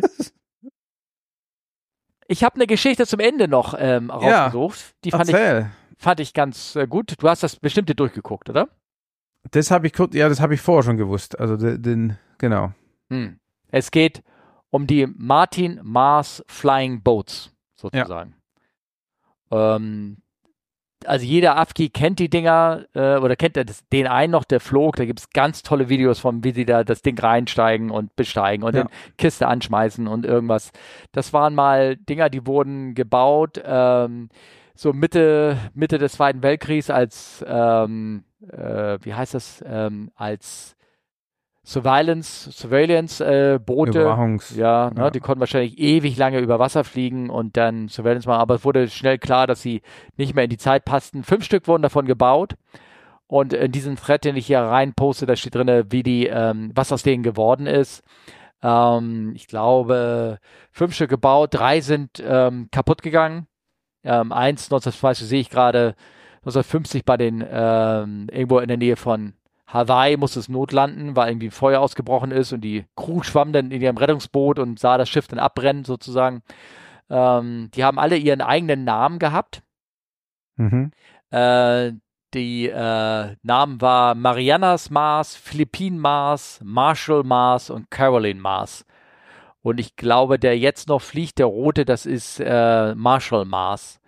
Ich habe eine Geschichte zum Ende noch ähm, rausgesucht. Ja, die fand erzähl. ich, fand ich ganz äh, gut. Du hast das bestimmt dir durchgeguckt, oder? Das habe ich kurz, ja, das habe ich vorher schon gewusst. Also den, den genau. Hm. Es geht um die Martin Mars Flying Boats, sozusagen. Ja. Ähm, also jeder Afghi kennt die Dinger äh, oder kennt das, den einen noch, der flog. Da gibt es ganz tolle Videos von, wie sie da das Ding reinsteigen und besteigen und ja. dann Kiste anschmeißen und irgendwas. Das waren mal Dinger, die wurden gebaut ähm, so Mitte, Mitte des Zweiten Weltkriegs als, ähm, äh, wie heißt das, ähm, als Surveillance, Surveillance äh, Boote, Überwachungs- ja, ne, ja. die konnten wahrscheinlich ewig lange über Wasser fliegen und dann Surveillance machen, aber es wurde schnell klar, dass sie nicht mehr in die Zeit passten. Fünf Stück wurden davon gebaut und in diesem Thread, den ich hier rein poste, da steht drin, wie die, ähm, was aus denen geworden ist. Ähm, ich glaube, fünf Stück gebaut, drei sind ähm, kaputt gegangen. Ähm, eins, neunzehnhundertfünfzig sehe ich gerade, neunzehnhundertfünfzig bei den, ähm, irgendwo in der Nähe von Hawaii musste es notlanden, weil irgendwie ein Feuer ausgebrochen ist und die Crew schwamm dann in ihrem Rettungsboot und sah das Schiff dann abbrennen sozusagen. Ähm, die haben alle ihren eigenen Namen gehabt. Mhm. Äh, die äh, Namen war Marianas Mars, Philippine Mars, Marshall Mars und Caroline Mars. Und ich glaube, der jetzt noch fliegt, der rote, das ist äh, Marshall Mars.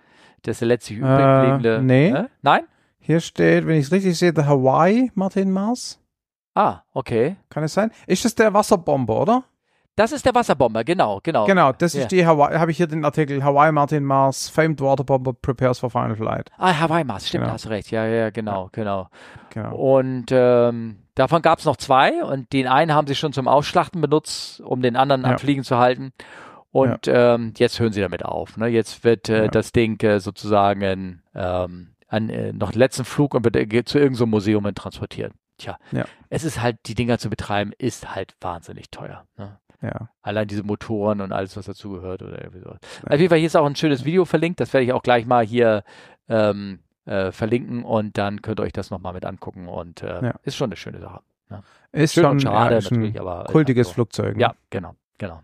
Das ist der letzte übrig gebliebene. Äh, nee. Äh? Nein? Hier steht, wenn ich es richtig sehe, der Hawaii Martin Mars. Ah, okay. Kann es sein? Ist das der Wasserbomber, oder? Das ist der Wasserbomber, genau, genau. Genau, das Ja. ist die Hawaii, habe ich hier den Artikel, Hawaii Martin Mars, Famed Water Bomber prepares for final flight. Ah, Hawaii Mars, stimmt, Genau. hast du recht. Ja, ja, genau, genau. Genau. Und ähm, davon gab es noch zwei und den einen haben sie schon zum Ausschlachten benutzt, um den anderen Ja. am Fliegen zu halten. Und ähm, jetzt hören sie damit auf. Ne? Jetzt wird äh, Ja. das Ding äh, sozusagen ähm, an äh, noch den letzten Flug und wird äh, zu irgendeinem so Museum hin transportiert. Tja, Ja. es ist halt, die Dinger zu betreiben, ist halt wahnsinnig teuer. Ne? Ja. Allein diese Motoren und alles, was dazugehört oder irgendwie so. Auf jeden Fall, hier ist auch ein schönes Video verlinkt. Das werde ich auch gleich mal hier ähm, äh, verlinken und dann könnt ihr euch das nochmal mit angucken und äh, Ja. ist schon eine schöne Sache. Ist Schön schon und schade ja, ist ein natürlich, aber kultiges also, Flugzeug. Ne? Ja, genau, genau.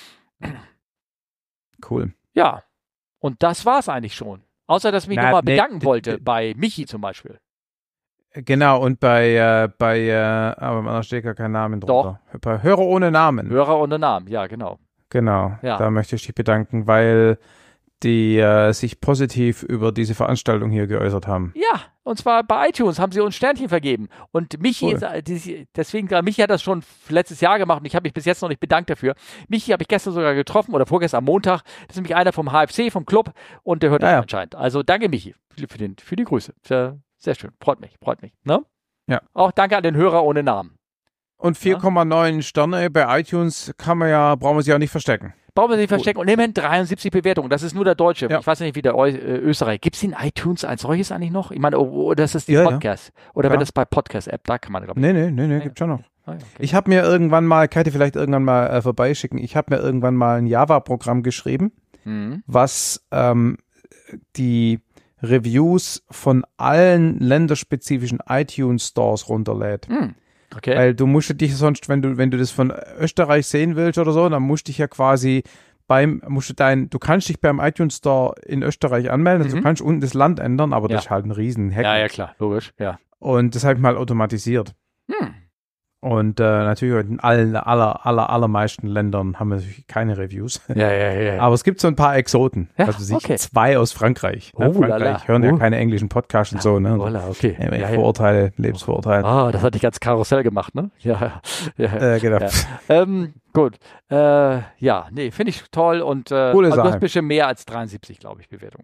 Cool. Ja, und das war's eigentlich schon. Außer, dass ich mich Na, nochmal nee, bedanken d- wollte d- bei Michi zum Beispiel. Genau, und bei, äh, bei äh, aber da steht gar kein Namen drunter. Bei Hörer ohne Namen. Hörer ohne Namen, ja, genau. Genau, Ja. da möchte ich dich bedanken, weil die äh, sich positiv über diese Veranstaltung hier geäußert haben. Ja, und zwar bei iTunes haben sie uns Sternchen vergeben. Und Michi, Cool. ist, äh, die- deswegen, äh, Michi hat das schon letztes Jahr gemacht und ich habe mich bis jetzt noch nicht bedankt dafür. Michi habe ich gestern sogar getroffen oder vorgestern am Montag. Das ist nämlich einer vom H F C, vom Club und der hört Ja, das ja. anscheinend. Also danke Michi für, für, den, für die Grüße. Sehr, sehr schön, freut mich, freut mich. Ne? Ja. Auch danke an den Hörer ohne Namen. Und vier Komma neun Sterne bei iTunes kann man ja, brauchen wir sie auch nicht verstecken. Brauchen wir sie nicht verstecken. Und immerhin dreiundsiebzig Bewertungen. Das ist nur der Deutsche. Ja. Ich weiß nicht, wie der Eu äh, Österreich. Gibt es den iTunes als solches eigentlich noch? Ich meine, oh, oh, das ist die Ja, ja. Podcast. Oder Klar. wird das bei Podcast-App? Da kann man, glaube ich. Nee, nee, nee, nee, Ja, gibt schon noch. Ah, ja, okay. Ich habe mir irgendwann mal, kann ich dir vielleicht irgendwann mal äh, vorbeischicken, ich habe mir irgendwann mal ein Java-Programm geschrieben, Mhm. was ähm, die Reviews von allen länderspezifischen iTunes-Stores runterlädt. Mhm. Okay. Weil du musst dich sonst, wenn du, wenn du das von Österreich sehen willst oder so, dann musst du dich ja quasi beim, musst du dein, du kannst dich beim iTunes Store in Österreich anmelden, also Mhm. du kannst unten das Land ändern, aber Ja. das ist halt ein riesen Hack. ja, ja, klar. Logisch. Ja. Und das habe ich mal automatisiert. Hm. Und äh, natürlich in allen, aller, aller, allermeisten Ländern haben wir natürlich keine Reviews. Ja, ja, ja. ja. Aber es gibt so ein paar Exoten. Ja, also sich okay. zwei aus Frankreich. Ne? Oh, Frankreich lala. hören ja Oh. keine englischen Podcasts und so. Ne? Voilà, okay. Ja, Ja, ja. Vorurteile, Lebensvorurteile. Ah, das hat dich ganz Karussell gemacht, ne? Ja, ja. ja. Äh, genau. Ja. Ähm, gut. Äh, ja, nee, finde ich toll und äh, Coole also du hast Sache. ein bisschen mehr als dreiundsiebzig, glaube ich, Bewertungen.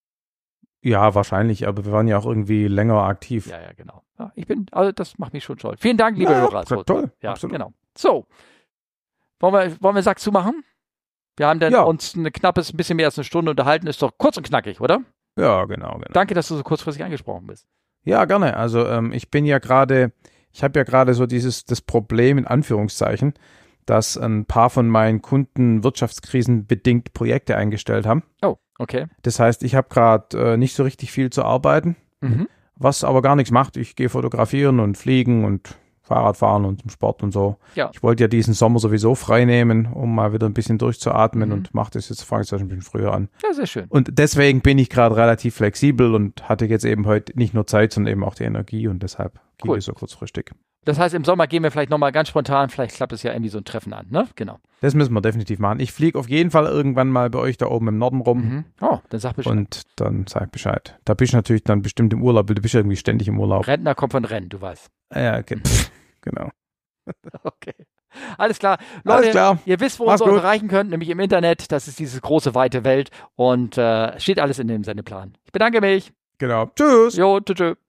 Ja, wahrscheinlich, aber wir waren ja auch irgendwie länger aktiv. Ja, ja, genau. Ja, ich bin, also das macht mich schon toll. Vielen Dank, liebe Ja, Hörer. toll, toll, Ja, absolut. genau. So. Wollen wir, wollen wir Sack zumachen? Wir haben dann Ja. uns ein knappes, ein bisschen mehr als eine Stunde unterhalten. Ist doch kurz und knackig, oder? Ja, genau, genau. Danke, dass du so kurzfristig angesprochen bist. Ja, gerne. Also ähm, ich bin ja gerade, ich habe ja gerade so dieses das Problem in Anführungszeichen, dass ein paar von meinen Kunden Wirtschaftskrisen bedingt Projekte eingestellt haben. Oh, okay. Das heißt, ich habe gerade äh, nicht so richtig viel zu arbeiten, Mhm. was aber gar nichts macht. Ich gehe fotografieren und fliegen und Fahrrad fahren und zum Sport und so. Ja. Ich wollte ja diesen Sommer sowieso frei nehmen, um mal wieder ein bisschen durchzuatmen Mhm. und mache das jetzt, fange ich das ein bisschen früher an. Ja, sehr schön. Und deswegen bin ich gerade relativ flexibel und hatte jetzt eben heute nicht nur Zeit, sondern eben auch die Energie und deshalb ging Cool. es so kurzfristig. Das heißt, im Sommer gehen wir vielleicht nochmal ganz spontan, vielleicht klappt es ja irgendwie so ein Treffen an, ne? Genau. Das müssen wir definitiv machen. Ich fliege auf jeden Fall irgendwann mal bei euch da oben im Norden rum Mhm. Oh, dann sag Bescheid. und dann sag Bescheid. Da bist du natürlich dann bestimmt im Urlaub, weil du bist ja irgendwie ständig im Urlaub. Rentner kommt von Rennen, du weißt. Ja, ge- genau. Okay. Alles klar. Leute, Alles klar. ihr wisst, wo Mach's ihr uns gut. erreichen könnt, nämlich im Internet. Das ist diese große, weite Welt und äh, steht alles in dem Sendeplan. Ich bedanke mich. Genau. Tschüss. Jo, tschüss. tschüss.